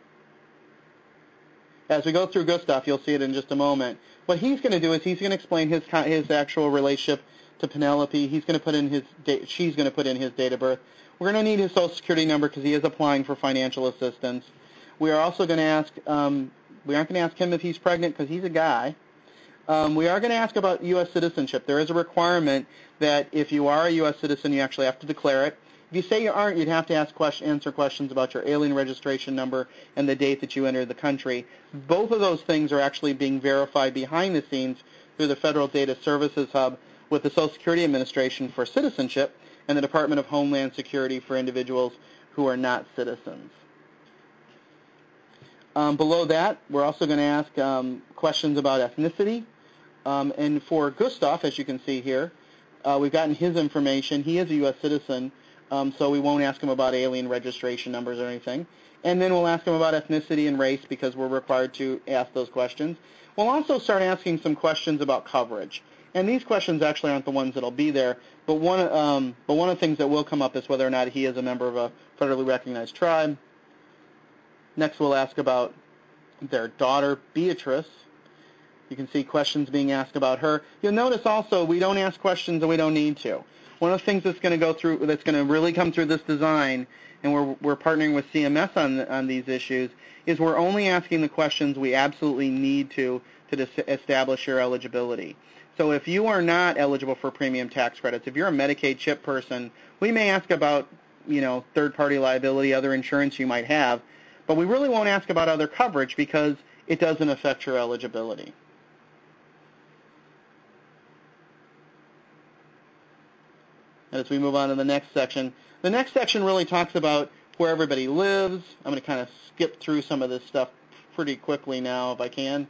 As we go through Gustav, you'll see it in just a moment. What he's going to do is he's going to explain his his actual relationship to Penelope. He's going to put in his date. She's going to put in his date of birth. We're going to need his Social Security number because he is applying for financial assistance. We are also going to ask. Um, we aren't going to ask him if he's pregnant because he's a guy. Um, we are going to ask about U S citizenship. There is a requirement that if you are a U S citizen, you actually have to declare it. If you say you aren't, you'd have to ask question, answer questions about your alien registration number and the date that you entered the country. Both of those things are actually being verified behind the scenes through the Federal Data Services Hub with the Social Security Administration for citizenship and the Department of Homeland Security for individuals who are not citizens. Um, below that, we're also going to ask um, questions about ethnicity. Um, and for Gustav, as you can see here, uh, we've gotten his information. He is a U S citizen, um, so we won't ask him about alien registration numbers or anything. And then we'll ask him about ethnicity and race because we're required to ask those questions. We'll also start asking some questions about coverage. And these questions actually aren't the ones that will be there, but one, um, but one of the things that will come up is whether or not he is a member of a federally recognized tribe. Next, we'll ask about their daughter, Beatrice. You can see questions being asked about her. You'll notice also we don't ask questions that we don't need to. One of the things that's going to go through, that's going to really come through this design, and we're, we're partnering with C M S on, on these issues, is we're only asking the questions we absolutely need to to dis- establish your eligibility. So if you are not eligible for premium tax credits, if you're a Medicaid CHIP person, we may ask about, you know, third-party liability, other insurance you might have, but we really won't ask about other coverage because it doesn't affect your eligibility. As we move on to the next section, the next section really talks about where everybody lives. I'm going to kind of skip through some of this stuff pretty quickly now if I can.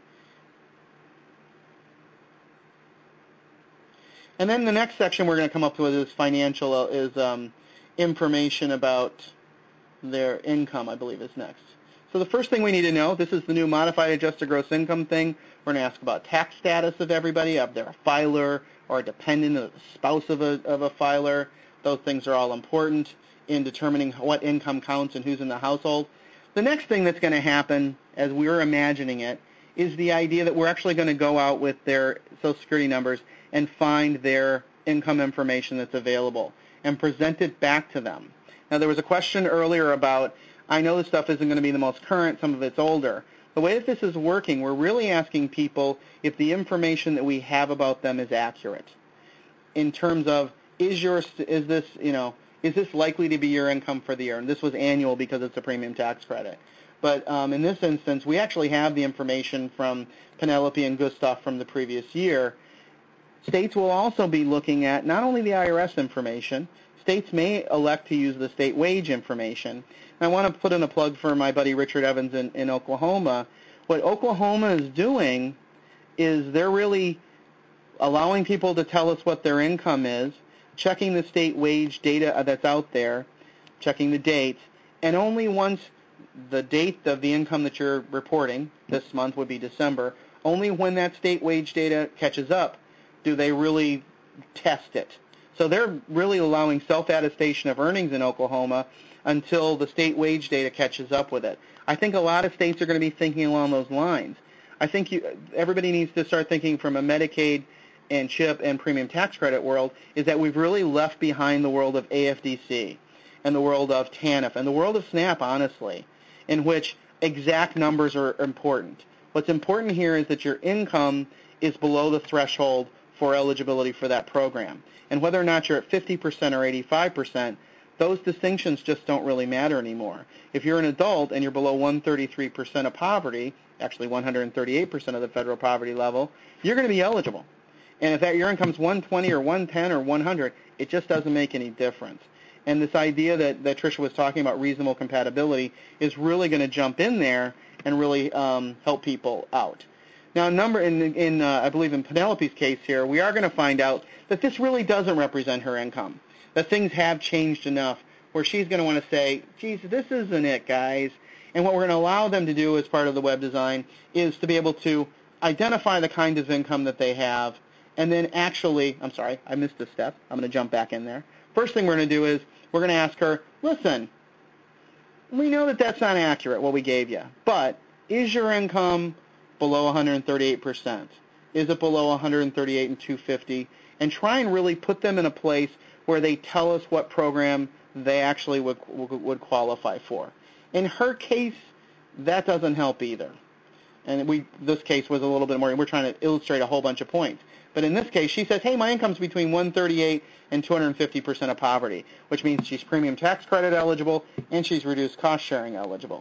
And then the next section we're going to come up with is financial, is um, information about their income, I believe is next. So the first thing we need to know, this is the new modified adjusted gross income thing. We're going to ask about tax status of everybody, if they're a filer or a dependent, a spouse of a, of a filer. Those things are all important in determining what income counts and who's in the household. The next thing that's going to happen, as we're imagining it, is the idea that we're actually going to go out with their Social Security numbers and find their income information that's available and present it back to them. Now, there was a question earlier about, I know this stuff isn't going to be the most current, some of it's older. The way that this is working, we're really asking people if the information that we have about them is accurate in terms of, is your, is this, you know, is this likely to be your income for the year? And this was annual because it's a premium tax credit. But um, in this instance, we actually have the information from Penelope and Gustav from the previous year. States will also be looking at not only the I R S information, states may elect to use the state wage information. And I want to put in a plug for my buddy Richard Evans in, in Oklahoma. What Oklahoma is doing is they're really allowing people to tell us what their income is, checking the state wage data that's out there, checking the dates, and only once the date of the income that you're reporting, this month would be December, only when that state wage data catches up do they really test it. So they're really allowing self-attestation of earnings in Oklahoma until the state wage data catches up with it. I think a lot of states are going to be thinking along those lines. I think you, everybody needs to start thinking from a Medicaid and CHIP and premium tax credit world is that we've really left behind the world of A F D C. and the world of TANF, and the world of SNAP, honestly, in which exact numbers are important. What's important here is that your income is below the threshold for eligibility for that program. And whether or not you're at fifty percent or eighty-five percent, those distinctions just don't really matter anymore. If you're an adult and you're below one hundred thirty-three percent of poverty, actually one hundred thirty-eight percent of the federal poverty level, you're going to be eligible. And if that your income's one hundred twenty or one hundred ten or one hundred, it just doesn't make any difference. And this idea that, that Tricia was talking about, reasonable compatibility, is really going to jump in there and really um, help people out. Now, number in, in uh, I believe in Penelope's case here, we are going to find out that this really doesn't represent her income, that things have changed enough where she's going to want to say, geez, this isn't it, guys. And what we're going to allow them to do as part of the web design is to be able to identify the kind of income that they have, and then actually, I'm sorry, I missed a step. I'm going to jump back in there. First thing we're going to do is we're going to ask her, listen, we know that that's not accurate, what we gave you, but is your income below one hundred thirty-eight percent? Is it below one hundred thirty-eight and two hundred fifty? And try and really put them in a place where they tell us what program they actually would, would qualify for. In her case, that doesn't help either. And we, this case was a little bit more, we're trying to illustrate a whole bunch of points. But in this case, she says, hey, my income's between one hundred thirty-eight and two hundred fifty percent of poverty, which means she's premium tax credit eligible and she's reduced cost sharing eligible.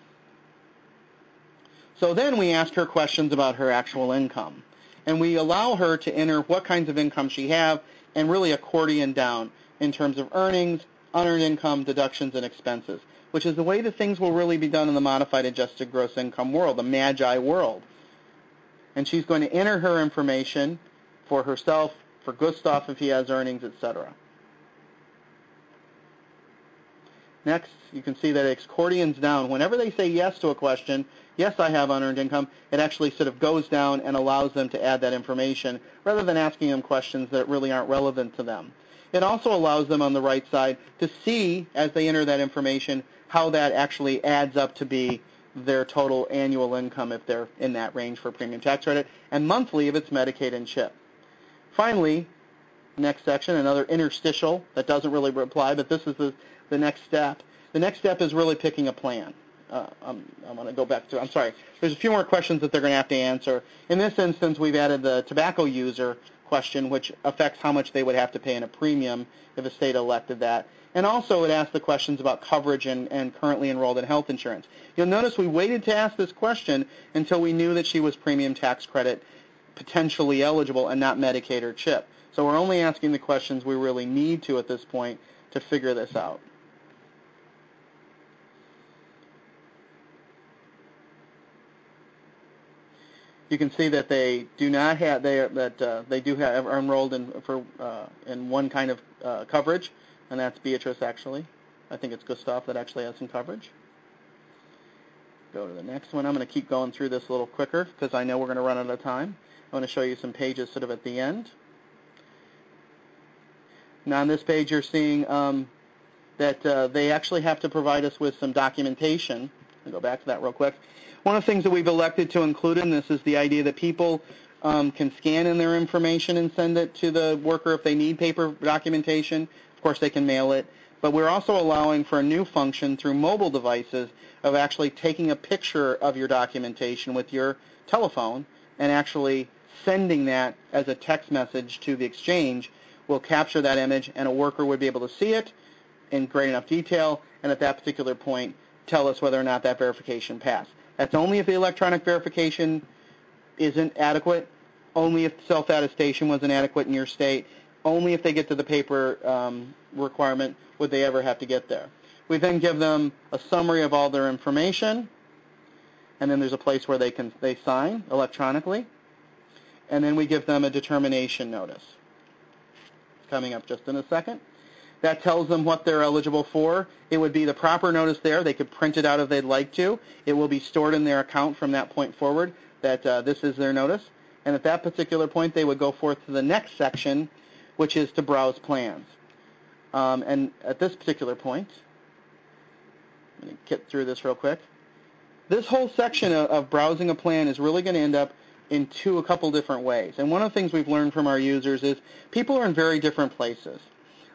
So then we ask her questions about her actual income. And we allow her to enter what kinds of income she have and really accordion down in terms of earnings, unearned income, deductions, and expenses, which is the way that things will really be done in the modified adjusted gross income world, the MAGI world. And she's going to enter her information for herself, for Gustav if he has earnings, et cetera. Next, you can see that it accordions down. Whenever they say yes to a question, yes, I have unearned income, it actually sort of goes down and allows them to add that information rather than asking them questions that really aren't relevant to them. It also allows them on the right side to see, as they enter that information, how that actually adds up to be their total annual income if they're in that range for premium tax credit, and monthly if it's Medicaid and CHIP. Finally, next section, another interstitial that doesn't really apply, but this is the, the next step. The next step is really picking a plan. Uh, I'm, I'm going to go back to, I'm sorry, there's a few more questions that they're going to have to answer. In this instance, we've added the tobacco user question, which affects how much they would have to pay in a premium if a state elected that. And also it asks the questions about coverage and, and currently enrolled in health insurance. You'll notice we waited to ask this question until we knew that she was premium tax credit potentially eligible and not Medicaid or CHIP. So we're only asking the questions we really need to at this point to figure this out. You can see that they do not have they that uh, they do have are enrolled in for uh, in one kind of uh, coverage, and that's Beatrice actually. I think it's Gustav that actually has some coverage. Go to the next one. I'm going to keep going through this a little quicker because I know we're going to run out of time. I'm going to show you some pages sort of at the end. Now on this page you're seeing um, that uh, they actually have to provide us with some documentation. I'll go back to that real quick. One of the things that we've elected to include in this is the idea that people um, can scan in their information and send it to the worker if they need paper documentation. Of course, they can mail it. But we're also allowing for a new function through mobile devices of actually taking a picture of your documentation with your telephone and actually sending that as a text message to the exchange. We'll capture that image, and a worker would be able to see it in great enough detail, and at that particular point, tell us whether or not that verification passed. That's only if the electronic verification isn't adequate, only if self-attestation wasn't adequate in your state, only if they get to the paper um, requirement would they ever have to get there. We then give them a summary of all their information, and then there's a place where they can they sign electronically, and then we give them a determination notice. Coming up just in a second. That tells them what they're eligible for. It would be the proper notice there. They could print it out if they'd like to. It will be stored in their account from that point forward that uh, this is their notice. And at that particular point, they would go forth to the next section, which is to browse plans. Um, and at this particular point, let me get through this real quick. This whole section of, of browsing a plan is really going to end up in two, a couple different ways. And one of the things we've learned from our users is people are in very different places.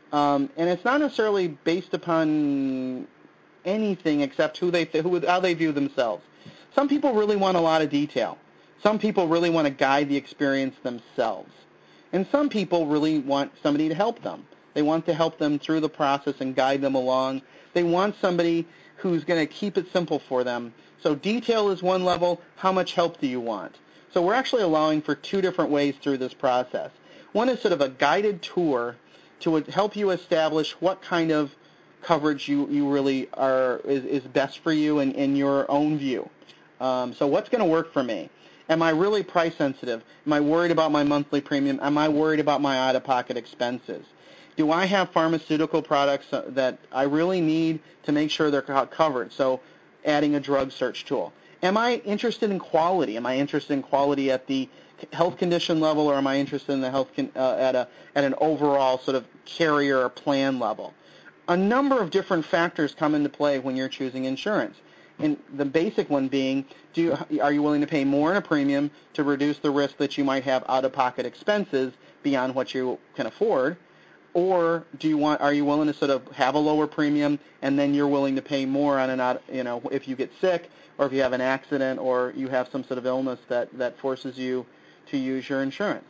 Um, and it's not necessarily based upon anything except who they who how they view themselves. Some people really want a lot of detail. Some people really want to guide the experience themselves. And some people really want somebody to help them. They want to help them through the process and guide them along. They want somebody who's going to keep it simple for them. So detail is one level. How much help do you want? So we're actually allowing for two different ways through this process. One is sort of a guided tour to help you establish what kind of coverage you, you really are is, is best for you in, in your own view. Um, so what's going to work for me? Am I really price sensitive? Am I worried about my monthly premium? Am I worried about my out-of-pocket expenses? Do I have pharmaceutical products that I really need to make sure they're covered? So adding a drug search tool. Am I interested in quality? Am I interested in quality at the health condition level, or am I interested in the health con- uh, at a at an overall sort of carrier or plan level? A number of different factors come into play when you're choosing insurance. And the basic one being, do you, are you willing to pay more in a premium to reduce the risk that you might have out-of-pocket expenses beyond what you can afford? Or do you want? Are you willing to sort of have a lower premium and then you're willing to pay more on an out, you know, if you get sick or if you have an accident or you have some sort of illness that, that forces you to use your insurance?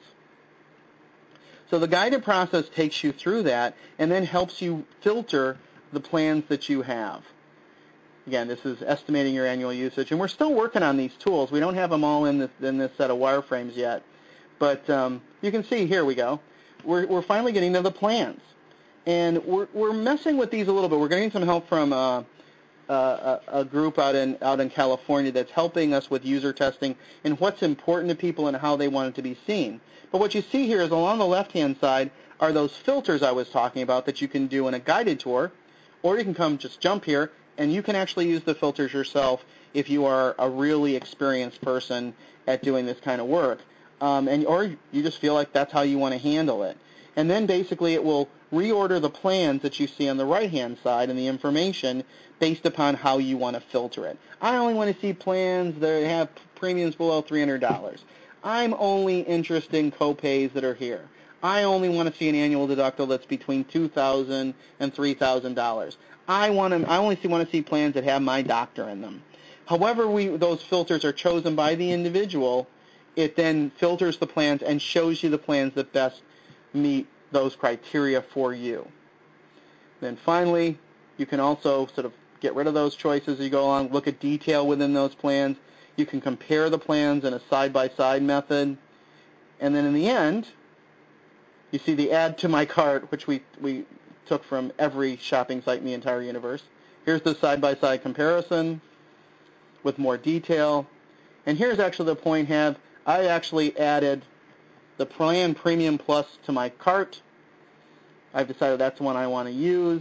So the guided process takes you through that and then helps you filter the plans that you have. Again, this is estimating your annual usage, and we're still working on these tools. We don't have them all in this, in this set of wireframes yet, but um, you can see, here we go. We're, we're finally getting to the plans, and we're, we're messing with these a little bit. We're getting some help from uh, uh, a, a group out in, out in California that's helping us with user testing and what's important to people and how they want it to be seen. But what you see here is along the left-hand side are those filters I was talking about that you can do in a guided tour, or you can come just jump here, and you can actually use the filters yourself if you are a really experienced person at doing this kind of work, um, and or you just feel like that's how you want to handle it. And then basically it will reorder the plans that you see on the right-hand side and the information based upon how you want to filter it. I only want to see plans that have premiums below three hundred dollars. I'm only interested in copays that are here. I only want to see an annual deductible that's between two thousand dollars and three thousand dollars. I want to. I only see, want to see plans that have my doctor in them. However, we those filters are chosen by the individual, it then filters the plans and shows you the plans that best meet those criteria for you. Then finally, you can also sort of get rid of those choices as you go along, look at detail within those plans. You can compare the plans in a side-by-side method. And then in the end, you see the add to my cart, which we, we took from every shopping site in the entire universe. Here's the side-by-side comparison with more detail. And here's actually the point have, I actually added the Plan Premium Plus to my cart. I've decided that's the one I want to use.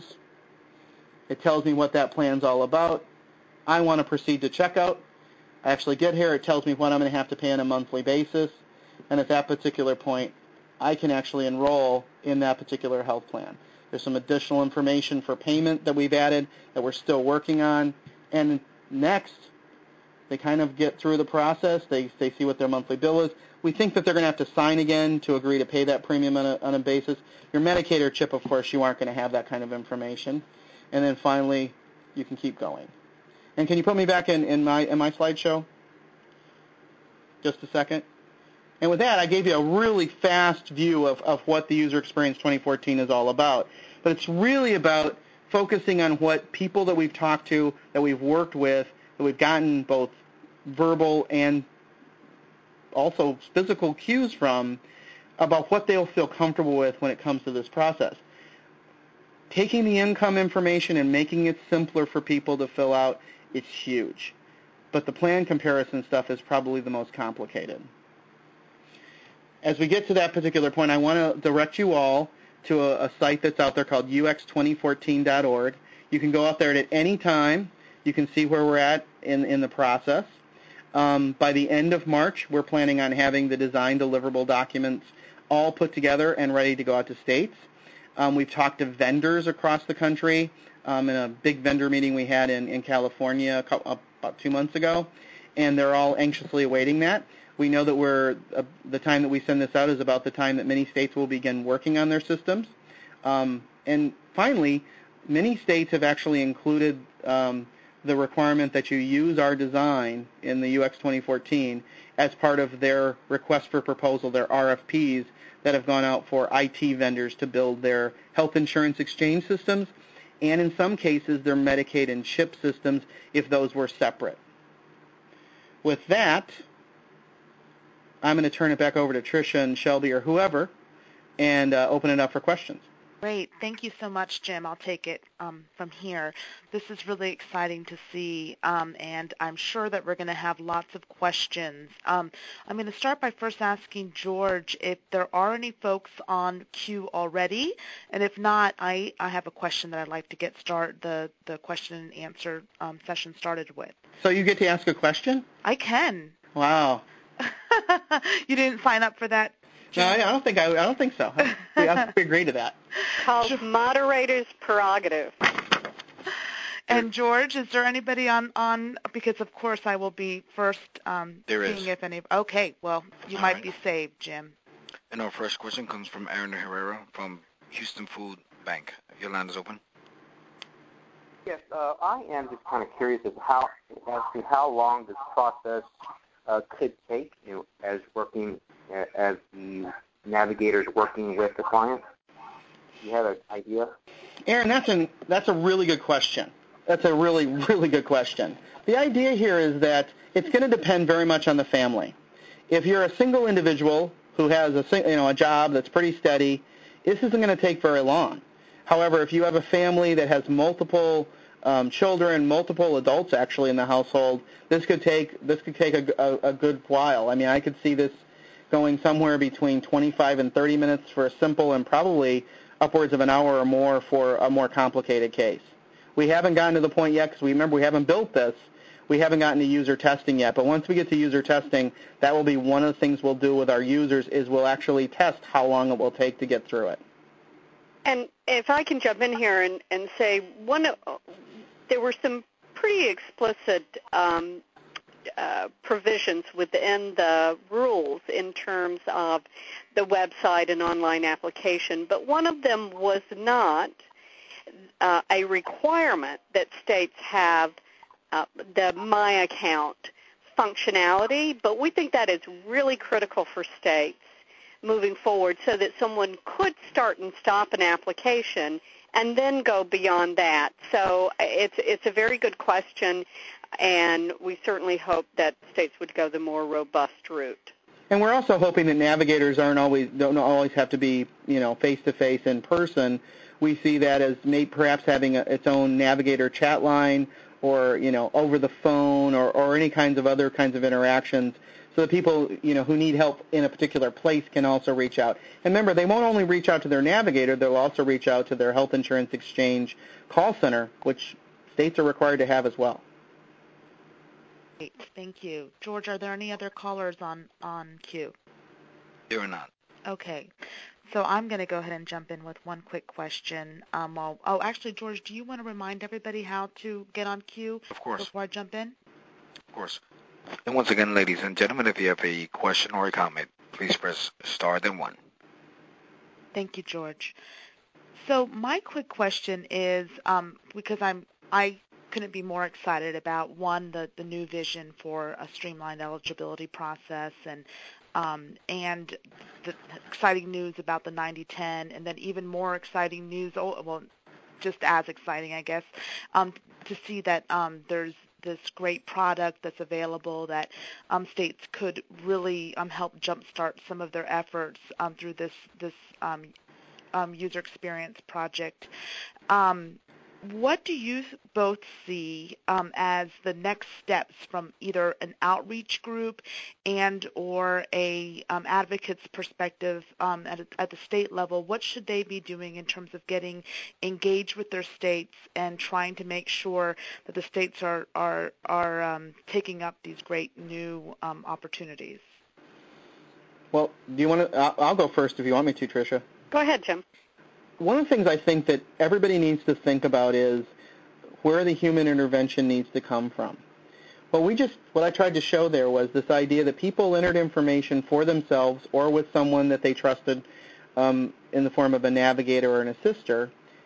It tells me what that plan's all about. I want to proceed to checkout. I actually get here. It tells me what I'm going to have to pay on a monthly basis. And at that particular point, I can actually enroll in that particular health plan. There's some additional information for payment that we've added that we're still working on. And next, they kind of get through the process. They, they see what their monthly bill is. We think that they're going to have to sign again to agree to pay that premium on a, on a basis. Your Medicaid or CHIP, of course, you aren't going to have that kind of information. And then finally, you can keep going. And can you put me back in, in my in my slideshow? Just a second. And with that, I gave you a really fast view of, of what the User Experience twenty fourteen is all about. But it's really about focusing on what people that we've talked to, that we've worked with, that we've gotten both verbal and also physical cues from about what they'll feel comfortable with when it comes to this process. Taking the income information and making it simpler for people to fill out, it's huge. But the plan comparison stuff is probably the most complicated. As we get to that particular point, I want to direct you all to a, a site that's out there called U X twenty fourteen dot org. You can go out there at any time. You can see where we're at in, in the process. Um, by the end of March, we're planning on having the design deliverable documents all put together and ready to go out to states. Um, we've talked to vendors across the country um, in a big vendor meeting we had in, in California a couple, about two months ago, and they're all anxiously awaiting that. We know that we're uh, the time that we send this out is about the time that many states will begin working on their systems. Um, and finally, many states have actually included um, the requirement that you use our design in the U X twenty fourteen as part of their request for proposal, their R F Ps that have gone out for I T vendors to build their health insurance exchange systems, and in some cases their Medicaid and CHIP systems if those were separate. With that, I'm going to turn it back over to Tricia and Shelby or whoever and uh, open it up for questions. Great. Thank you so much, Jim. I'll take it um, from here. This is really exciting to see, um, and I'm sure that we're going to have lots of questions. Um, I'm going to start by first asking George if there are any folks on queue already, and if not, I, I have a question that I'd like to get start the, the question and answer um, session started with. So you get to ask a question? I can. Wow. You didn't sign up for that? No, I don't think I, I don't think so. I, I agree to that. Called moderator's prerogative. And George, is there anybody on, on because of course I will be first um, there seeing is. if any. Okay, well you All might right. be saved, Jim. And our first question comes from Aaron Herrera from Houston Food Bank. Your line is open. Yes, uh, I am just kind of curious as how as to how long this process uh, could take, you know, as working uh, as the navigators working with the client. Do you have an idea? Aaron, that's an that's a really good question. That's a really really good question. The idea here is that it's going to depend very much on the family. If you're a single individual who has a you know a job that's pretty steady, this isn't going to take very long. However, if you have a family that has multiple um, children, multiple adults actually in the household, this could take this could take a, a, a good while. I mean, I could see this going somewhere between twenty-five and thirty minutes for a simple, and probably upwards of an hour or more for a more complicated case. We haven't gotten to the point yet because we remember we haven't built this. We haven't gotten to user testing yet. But once we get to user testing, that will be one of the things we'll do with our users is we'll actually test how long it will take to get through it. And if I can jump in here and, and say, one, there were some pretty explicit um, uh, provisions within the rules in terms of the website and online application, but one of them was not uh, a requirement that states have uh, the My Account functionality, but we think that is really critical for states moving forward so that someone could start and stop an application and then go beyond that. So it's it's a very good question, and we certainly hope that states would go the more robust route. And we're also hoping that navigators aren't always don't always have to be you know face to face in person. We see that as maybe perhaps having a, its own navigator chat line, or you know over the phone, or, or any kinds of other kinds of interactions, so that people you know who need help in a particular place can also reach out. And remember, they won't only reach out to their navigator; they'll also reach out to their health insurance exchange call center, which states are required to have as well. Great, thank you. George, are there any other callers on, on queue? There are not. Okay, so I'm going to go ahead and jump in with one quick question. Um, while, oh, actually, George, do you want to remind everybody how to get on queue Of course. before I jump in? Of course. And once again, ladies and gentlemen, if you have a question or a comment, please press star then one. Thank you, George. So my quick question is, um, because I'm I couldn't be more excited about, one, the, the new vision for a streamlined eligibility process, and um, and the exciting news about the ninety ten, and then even more exciting news, oh, well, just as exciting, I guess, um, to see that um, there's this great product that's available that um, states could really um, help jumpstart some of their efforts um, through this this um, um, user experience project. Um, what do you both see um, as the next steps from either an outreach group and or a um, advocate's perspective um, at, at the state level? What should they be doing in terms of getting engaged with their states and trying to make sure that the states are are are um, taking up these great new um, opportunities? Well, do you want to? I'll, I'll go first if you want me to, Tricia. Go ahead, Jim. One of the things I think that everybody needs to think about is where the human intervention needs to come from. What we just, what I tried to show there was this idea that people entered information for themselves or with someone that they trusted um, in the form of a navigator or an assister,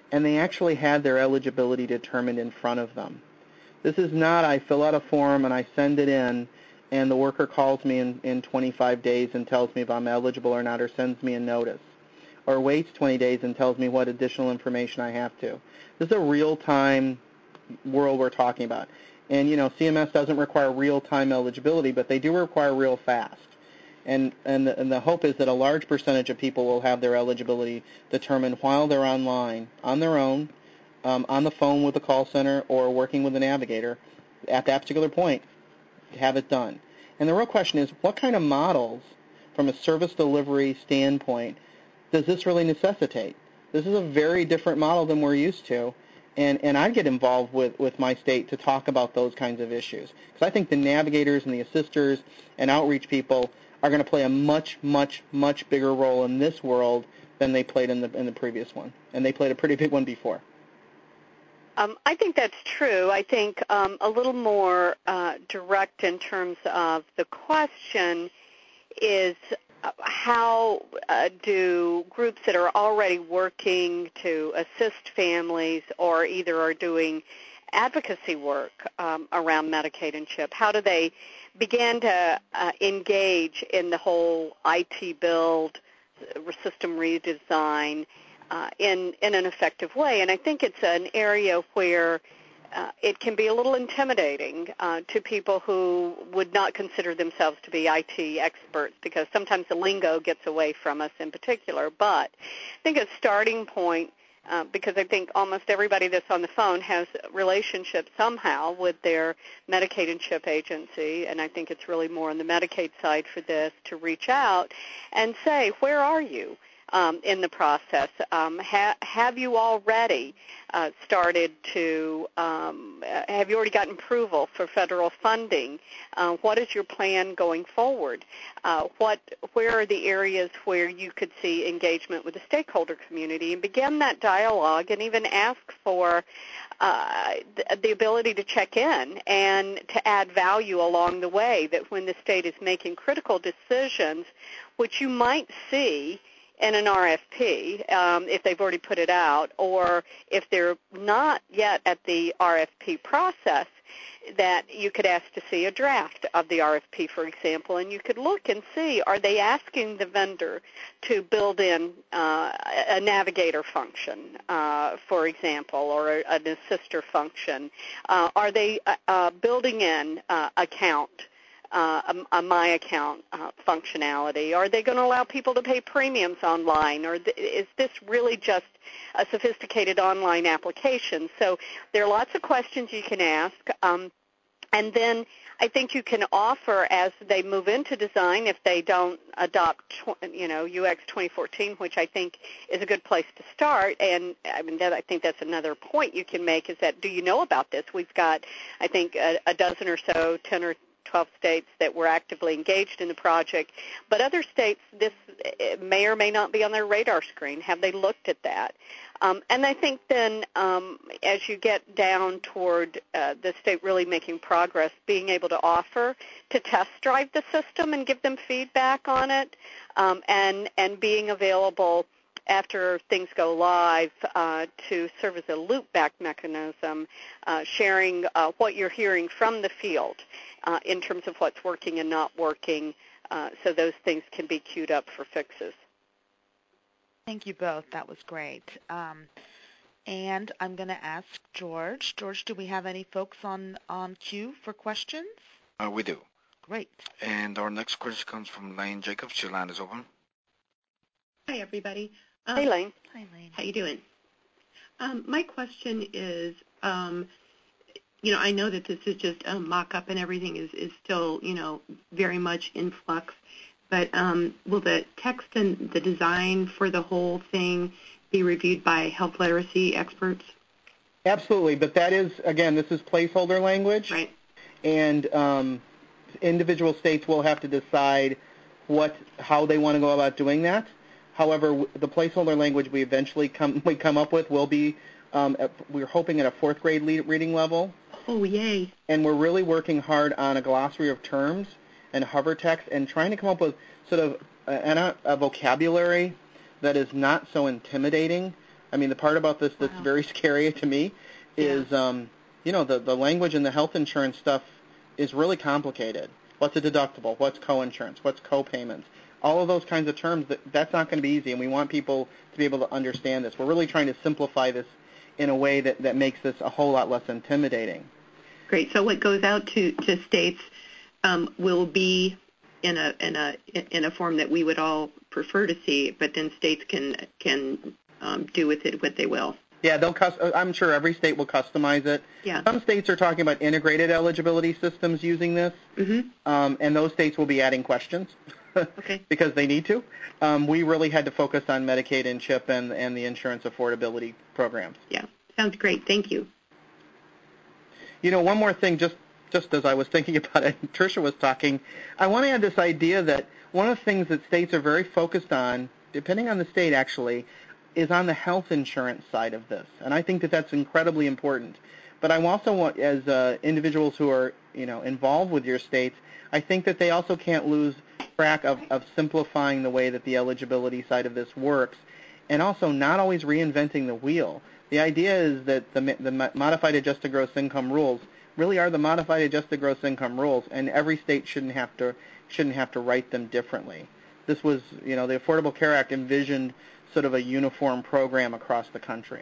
and they actually had their eligibility determined in front of them. This is not I fill out a form and I send it in, and the worker calls me in, in twenty-five days and tells me if I'm eligible or not, or sends me a notice, or waits twenty days and tells me what additional information I have to. This is a real-time world we're talking about. And, you know, C M S doesn't require real-time eligibility, but they do require real fast. And, and, the, and the hope is that a large percentage of people will have their eligibility determined while they're online, on their own, um, on the phone with the call center or working with a navigator at that particular point, have it done. And the real question is, what kind of models, from a service delivery standpoint, does this really necessitate? This is a very different model than we're used to. And, and I get involved with, with my state to talk about those kinds of issues. Because I think the navigators and the assisters and outreach people are going to play a much, much, much bigger role in this world than they played in the in the previous one. And they played a pretty big one before. Um, I think that's true. I think um, a little more uh, direct in terms of the question is uh, how uh, do groups that are already working to assist families or either are doing advocacy work um, around Medicaid and CHIP, how do they begin to uh, engage in the whole I T build, system redesign, Uh, in, in an effective way? And I think it's an area where uh, it can be a little intimidating uh, to people who would not consider themselves to be I T experts, because sometimes the lingo gets away from us in particular. But I think a starting point, uh, because I think almost everybody that's on the phone has relationships somehow with their Medicaid and CHIP agency, and I think it's really more on the Medicaid side for this, to reach out and say, where are you Um, in the process? Um, ha- have you already uh, started to, um, have you already gotten approval for federal funding? Uh, what is your plan going forward? Uh, what, where are the areas where you could see engagement with the stakeholder community, and begin that dialogue and even ask for uh, the, the ability to check in and to add value along the way, that when the state is making critical decisions, which you might see in an R F P um, if they've already put it out, or if they're not yet at the R F P process, that you could ask to see a draft of the R F P, for example, and you could look and see, are they asking the vendor to build in uh, a navigator function, uh, for example, or an assister function? Uh, are they uh, building in uh, account Uh, a, a My Account uh, functionality? Are they going to allow people to pay premiums online? Or th- is this really just a sophisticated online application? So there are lots of questions you can ask. Um, and then I think you can offer, as they move into design, if they don't adopt, tw- you know, U X twenty fourteen, which I think is a good place to start. And I mean, that, I think that's another point you can make, is that, do you know about this? We've got, I think, a, a dozen or so, ten or twelve states that were actively engaged in the project, but other states, this may or may not be on their radar screen. Have they looked at that? Um, and I think then um, as you get down toward uh, the state really making progress, being able to offer to test drive the system and give them feedback on it, um, and, and being available after things go live uh, to serve as a loop-back mechanism, uh, sharing uh, what you're hearing from the field uh, in terms of what's working and not working, uh, so those things can be queued up for fixes. Thank you both. That was great. Um, and I'm going to ask George. George, do we have any folks on, on queue for questions? Uh, we do. Great. And our next question comes from Lane Jacobs. Your line is open. Hi, everybody. Um, hey, Lane. Hi, Lane. How you doing? Um, my question is, um, you know, I know that this is just a mock-up and everything is, is still, you know, very much in flux, but um, will the text and the design for the whole thing be reviewed by health literacy experts? Absolutely, but that is, again, this is placeholder language. Right. And um, individual states will have to decide what, how they want to go about doing that. However, the placeholder language we eventually come we come up with will be, um, at, we're hoping at a fourth grade reading level. Oh, yay. And we're really working hard on a glossary of terms and hover text and trying to come up with sort of a, a vocabulary that is not so intimidating I mean, the part about this that's Wow. very scary to me is, Yeah. um, you know, the, the language in the health insurance stuff is really complicated. What's a deductible? What's co-insurance? What's co-payments? All of those kinds of terms, that, that's not going to be easy, and we want people to be able to understand this. We're really trying to simplify this in a way that, that makes this a whole lot less intimidating. Great. So what goes out to, to states um, will be in a in a in a form that we would all prefer to see, but then states can can um, do with it what they will. Yeah, they'll. I'm sure every state will customize it. Yeah. Some states are talking about integrated eligibility systems using this, Mm-hmm. um, and those states will be adding questions Okay. because they need to. Um, we really had to focus on Medicaid and CHIP and, and the insurance affordability programs. Yeah. Sounds great. Thank you. You know, one more thing, just just as I was thinking about it, Tricia was talking, I want to add this idea that one of the things that states are very focused on, depending on the state actually, is on the health insurance side of this. And I think that that's incredibly important. But I also want, as uh, individuals who are, you know, involved with your states, I think that they also can't lose track of, of simplifying the way that the eligibility side of this works, and also not always reinventing the wheel. The idea is that the, the modified adjusted gross income rules really are the modified adjusted gross income rules, and every state shouldn't have to shouldn't have to write them differently. This was, you know, the Affordable Care Act envisioned sort of a uniform program across the country.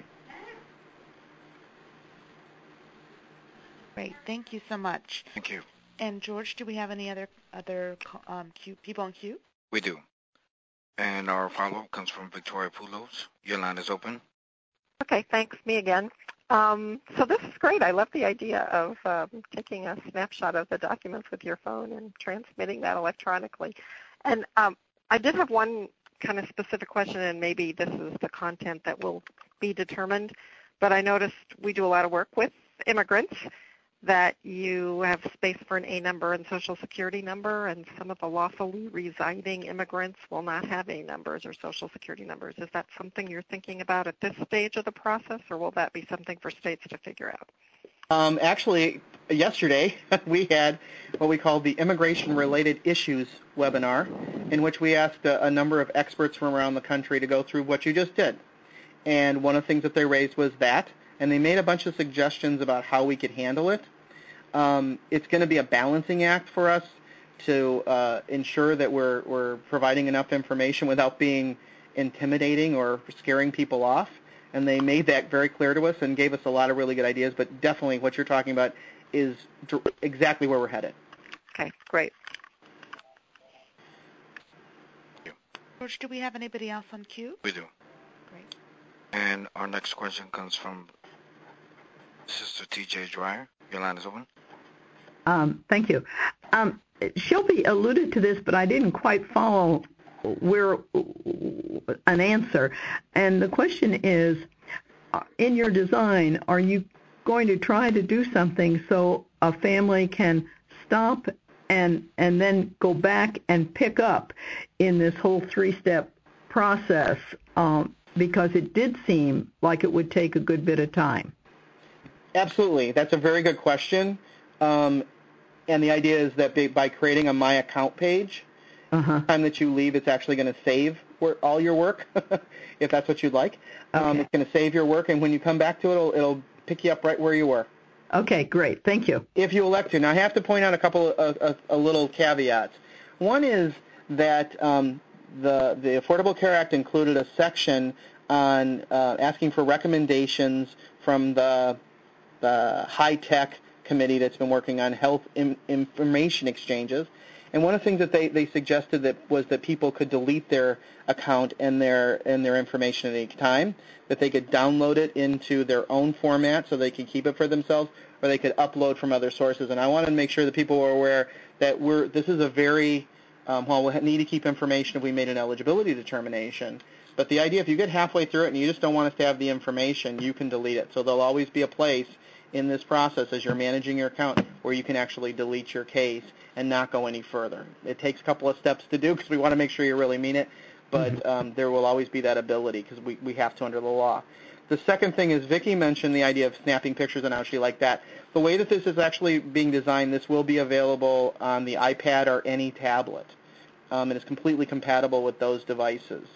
Great. Thank you so much. Thank you. And George, do we have any other other um, queue, people in queue? We do. And our follow-up comes from Victoria Poulos. Your line is open. Okay, thanks. Me again. Um, so this is great. I love the idea of um, taking a snapshot of the documents with your phone and transmitting that electronically. And um, I did have one kind of specific question, and maybe this is the content that will be determined, but I noticed we do a lot of work with immigrants, that you have space for an A number and social security number, and some of the lawfully residing immigrants will not have A numbers or social security numbers. Is that something you're thinking about at this stage of the process, or will that be something for states to figure out? Um, actually, yesterday we had what we called the Immigration-Related Issues webinar, in which we asked a, a number of experts from around the country to go through what you just did. And one of the things that they raised was that, and they made a bunch of suggestions about how we could handle it. Um, it's going to be a balancing act for us to uh, ensure that we're, we're providing enough information without being intimidating or scaring people off. And they made that very clear to us and gave us a lot of really good ideas. But definitely what you're talking about is exactly where we're headed. Okay, great. George, do we have anybody else on queue? We do. Great. And our next question comes from Sister T J Dwyer. Your line is open. Um, thank you. Um, Shelby alluded to this, but I didn't quite follow where an answer. And the question is, in your design, are you going to try to do something so a family can stop and and then go back and pick up in this whole three-step process? Um, because it did seem like it would take a good bit of time. Absolutely. That's a very good question. Um, and the idea is that they, by creating a My Account page, uh-huh. the time that you leave, it's actually going to save work, all your work, if that's what you'd like. Um, okay. It's going to save your work, and when you come back to it, it'll, it'll pick you up right where you were. Okay, great. Thank you. If you elect to. Now, I have to point out a couple of a, a little caveats. One is that um, the, the Affordable Care Act included a section on uh, asking for recommendations from the, the high-tech committee that's been working on health in, information exchanges. And one of the things that they, they suggested that was that people could delete their account and their and their information at any time, that they could download it into their own format so they could keep it for themselves, or they could upload from other sources. And I wanted to make sure that people were aware that we're this is a very, um, well, we need to keep information if we made an eligibility determination. But the idea, if you get halfway through it and you just don't want us to have the information, you can delete it. So there'll always be a place in this process as you're managing your account where you can actually delete your case and not go any further. It takes a couple of steps to do because we want to make sure you really mean it, but mm-hmm. um, there will always be that ability because we, we have to under the law. The second thing is Vicki mentioned the idea of snapping pictures and how she liked that. The way that this is actually being designed, this will be available on the iPad or any tablet. Um, and it's completely compatible with those devices.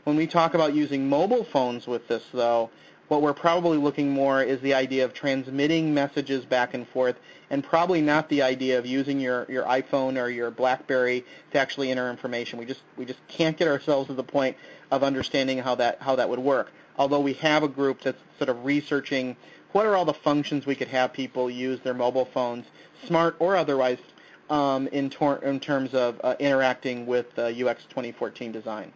When we talk about using mobile phones with this, though, what we're probably looking more is the idea of transmitting messages back and forth, and probably not the idea of using your, your iPhone or your BlackBerry to actually enter information. We just we just can't get ourselves to the point of understanding how that how that would work. Although we have a group that's sort of researching what are all the functions we could have people use their mobile phones, smart or otherwise, um, in, tor- in terms of uh, interacting with uh, U X twenty fourteen design.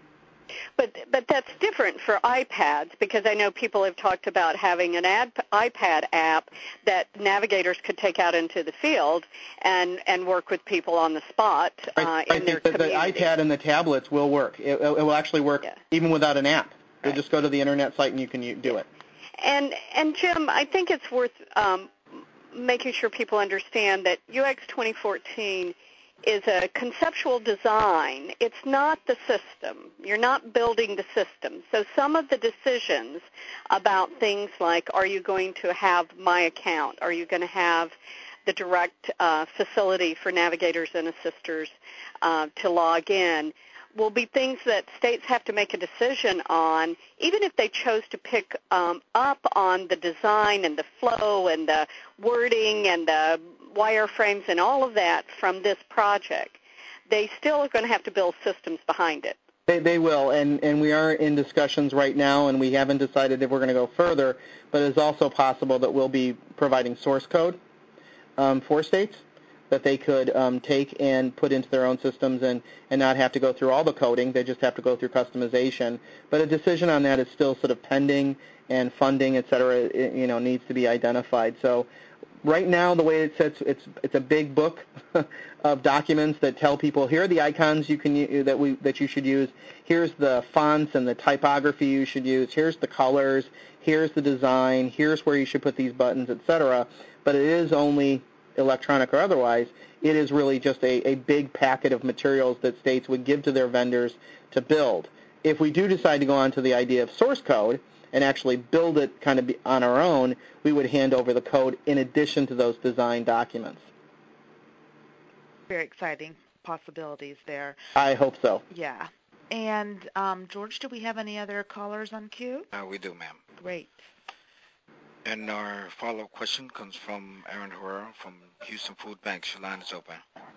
But but that's different for iPads, because I know people have talked about having an ad, iPad app that navigators could take out into the field and, and work with people on the spot uh, I, in I their think that community. the iPad and the tablets will work. It, it will actually work yeah. even without an app. You'll Right. just go to the internet site and you can do it. And and Jim, I think it's worth um, making sure people understand that U X twenty fourteen is a conceptual design. It's not the system. You're not building the system. So some of the decisions about things like, are you going to have my account? Are you going to have the direct uh, facility for navigators and assisters uh, to log in, will be things that states have to make a decision on, even if they chose to pick um, up on the design and the flow and the wording and the wireframes and all of that from this project. They still are going to have to build systems behind it. They, they will, and, and we are in discussions right now, and we haven't decided if we're going to go further, but it's also possible that we'll be providing source code um, for states that they could um, take and put into their own systems and, and not have to go through all the coding. They just have to go through customization. But a decision on that is still sort of pending, and funding, et cetera, it, you know, needs to be identified. So right now, the way it sits, it's it's a big book of documents that tell people, here are the icons you can that we that you should use. Here's the fonts and the typography you should use. Here's the colors. Here's the design. Here's where you should put these buttons, et cetera. But it is only electronic or otherwise. It is really just a, a big packet of materials that states would give to their vendors to build. If we do decide to go on to the idea of source code and actually build it kind of on our own, we would hand over the code in addition to those design documents. Very exciting possibilities there. I hope so. Yeah. And, um, George, do we have any other callers on queue? Uh, we do, ma'am. Great. And our follow-up question comes from Aaron Herrera from Houston Food Banks. Your line is open.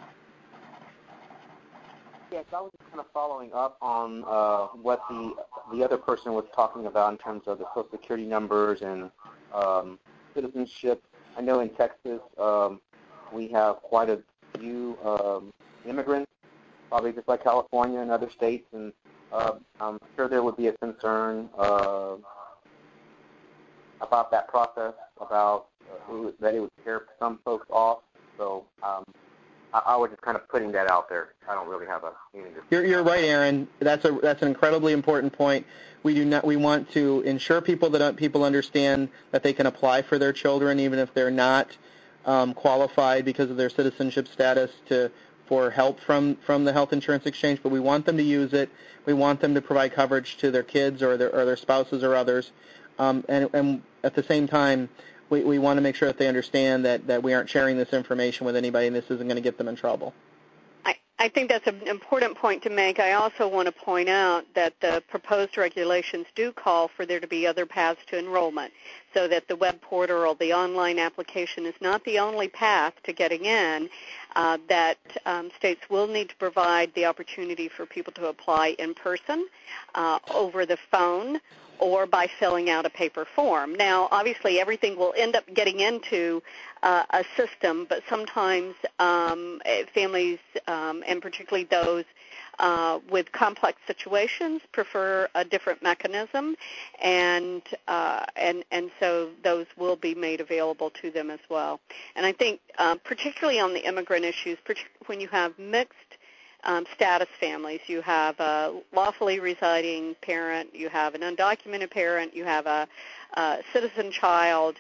Yes, I was just kind of following up on uh, what the the other person was talking about in terms of the Social Security numbers and um, citizenship. I know in Texas um, we have quite a few um, immigrants, probably just like California and other states, and uh, I'm sure there would be a concern uh, about that process, about uh, that it would scare some folks off. So um, I was just kind of putting that out there. I don't really have a meaning to. You're, you're right, Aaron. That's a that's an incredibly important point. We do not. We want to ensure people that people understand that they can apply for their children, even if they're not um, qualified because of their citizenship status, to for help from from the health insurance exchange. But we want them to use it. We want them to provide coverage to their kids or their or their spouses or others. Um, and, and at the same time, we, we want to make sure that they understand that, that we aren't sharing this information with anybody and this isn't going to get them in trouble. I, I think that's an important point to make. I also want to point out that the proposed regulations do call for there to be other paths to enrollment, so that the web portal or the online application is not the only path to getting in, uh, that um, states will need to provide the opportunity for people to apply in person, uh, over the phone, or by filling out a paper form. Now, obviously, everything will end up getting into uh, a system, but sometimes um, families, um, and particularly those uh, with complex situations, prefer a different mechanism, and uh, and and so those will be made available to them as well. And I think, uh, particularly on the immigrant issues, particularly when you have mixed Um, status families. You have a lawfully residing parent, you have an undocumented parent, you have a, a citizen child,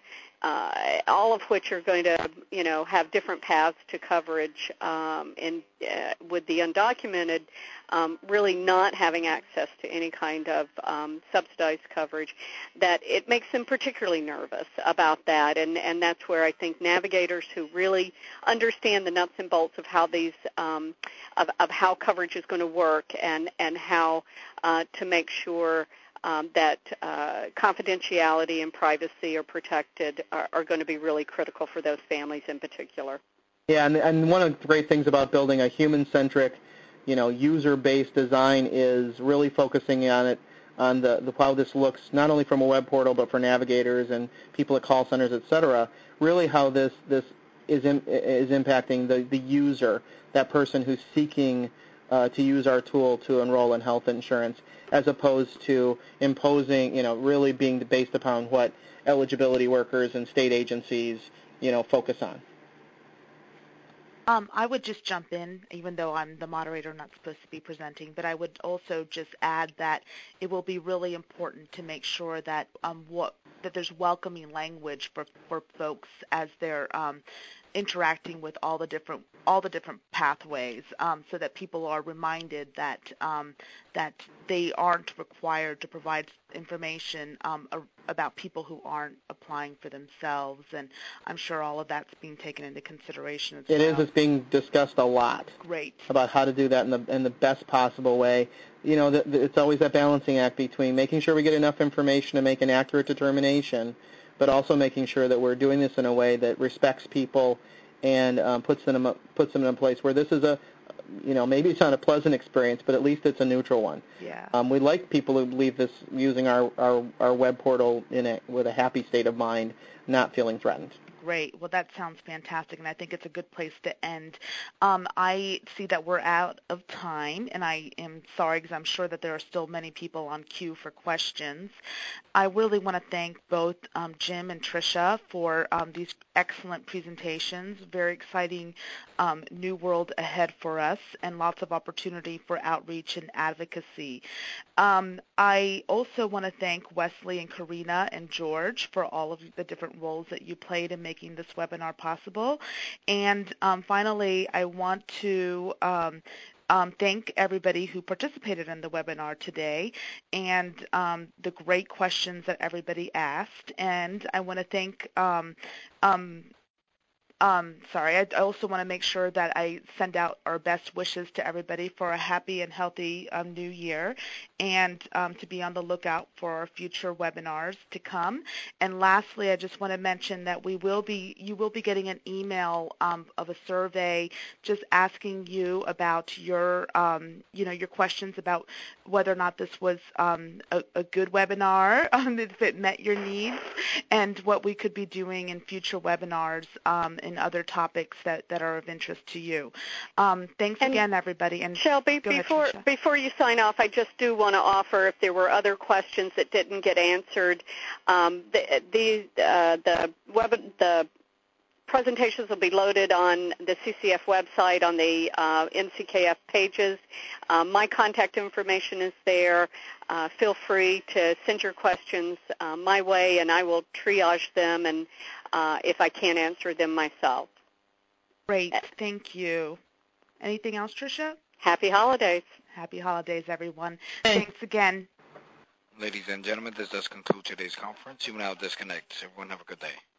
uh, all of which are going to, you know, have different paths to coverage, um, and uh, with the undocumented um, really not having access to any kind of um, subsidized coverage, that it makes them particularly nervous about that. And, and that's where I think navigators who really understand the nuts and bolts of how these um, of, of how coverage is going to work and, and how uh, to make sure Um, that uh, confidentiality and privacy are protected are, are going to be really critical for those families in particular. Yeah, and, and one of the great things about building a human-centric, you know, user-based design is really focusing on it, on the, the how this looks not only from a web portal but for navigators and people at call centers, et cetera. Really, how this this is in, is impacting the the user, that person who's seeking uh, to use our tool to enroll in health insurance, as opposed to imposing, you know, really being based upon what eligibility workers and state agencies, you know, focus on. Um, I would just jump in, even though I'm the moderator, not supposed to be presenting, but I would also just add that it will be really important to make sure that um, what that there's welcoming language for, for folks as they're um, interacting with all the different all the different pathways, um, so that people are reminded that um, that they aren't required to provide information um, a, about people who aren't applying for themselves. And I'm sure all of that's being taken into consideration as It well. It is. It's being discussed a lot. Great. About how to do that in the in the best possible way. You know, the, the, it's always that balancing act between making sure we get enough information to make an accurate determination, but also making sure that we're doing this in a way that respects people and um, puts them puts them in a place where this is a, you know, maybe it's not a pleasant experience, but at least it's a neutral one. Yeah. Um, we like people who leave this using our, our, our web portal in a, with a happy state of mind, not feeling threatened. Great. Well, that sounds fantastic, and I think it's a good place to end. Um, I see that we're out of time, and I am sorry because I'm sure that there are still many people on queue for questions. I really want to thank both um, Jim and Tricia for um, these excellent presentations. Very exciting um, new world ahead for us, and lots of opportunity for outreach and advocacy. Um, I also want to thank Wesley and Karina and George for all of the different roles that you played in making this webinar possible. And um, finally, I want to um, um, thank everybody who participated in the webinar today and um, the great questions that everybody asked. And I want to thank um, um, Um, sorry, I also want to make sure that I send out our best wishes to everybody for a happy and healthy um, new year, and um, to be on the lookout for our future webinars to come. And lastly, I just want to mention that we will be, you will be getting an email um, of a survey just asking you about your, um, you know, your questions about whether or not this was um, a, a good webinar, um, if it met your needs, and what we could be doing in future webinars um, and other topics that, that are of interest to you. Um, thanks and again, everybody. And Shelby, before ahead, before you sign off, I just do want to offer, if there were other questions that didn't get answered, um, the the uh, the web the presentations will be loaded on the C C F website on the uh, N C K F pages. Um, my contact information is there. Uh, feel free to send your questions uh, my way, and I will triage them, and uh, if I can't answer them myself. Great. Thank you. Anything else, Tricia? Happy holidays. Happy holidays, everyone. Thanks. Thanks again. Ladies and gentlemen, this does conclude today's conference. You may now disconnect. Everyone have a good day.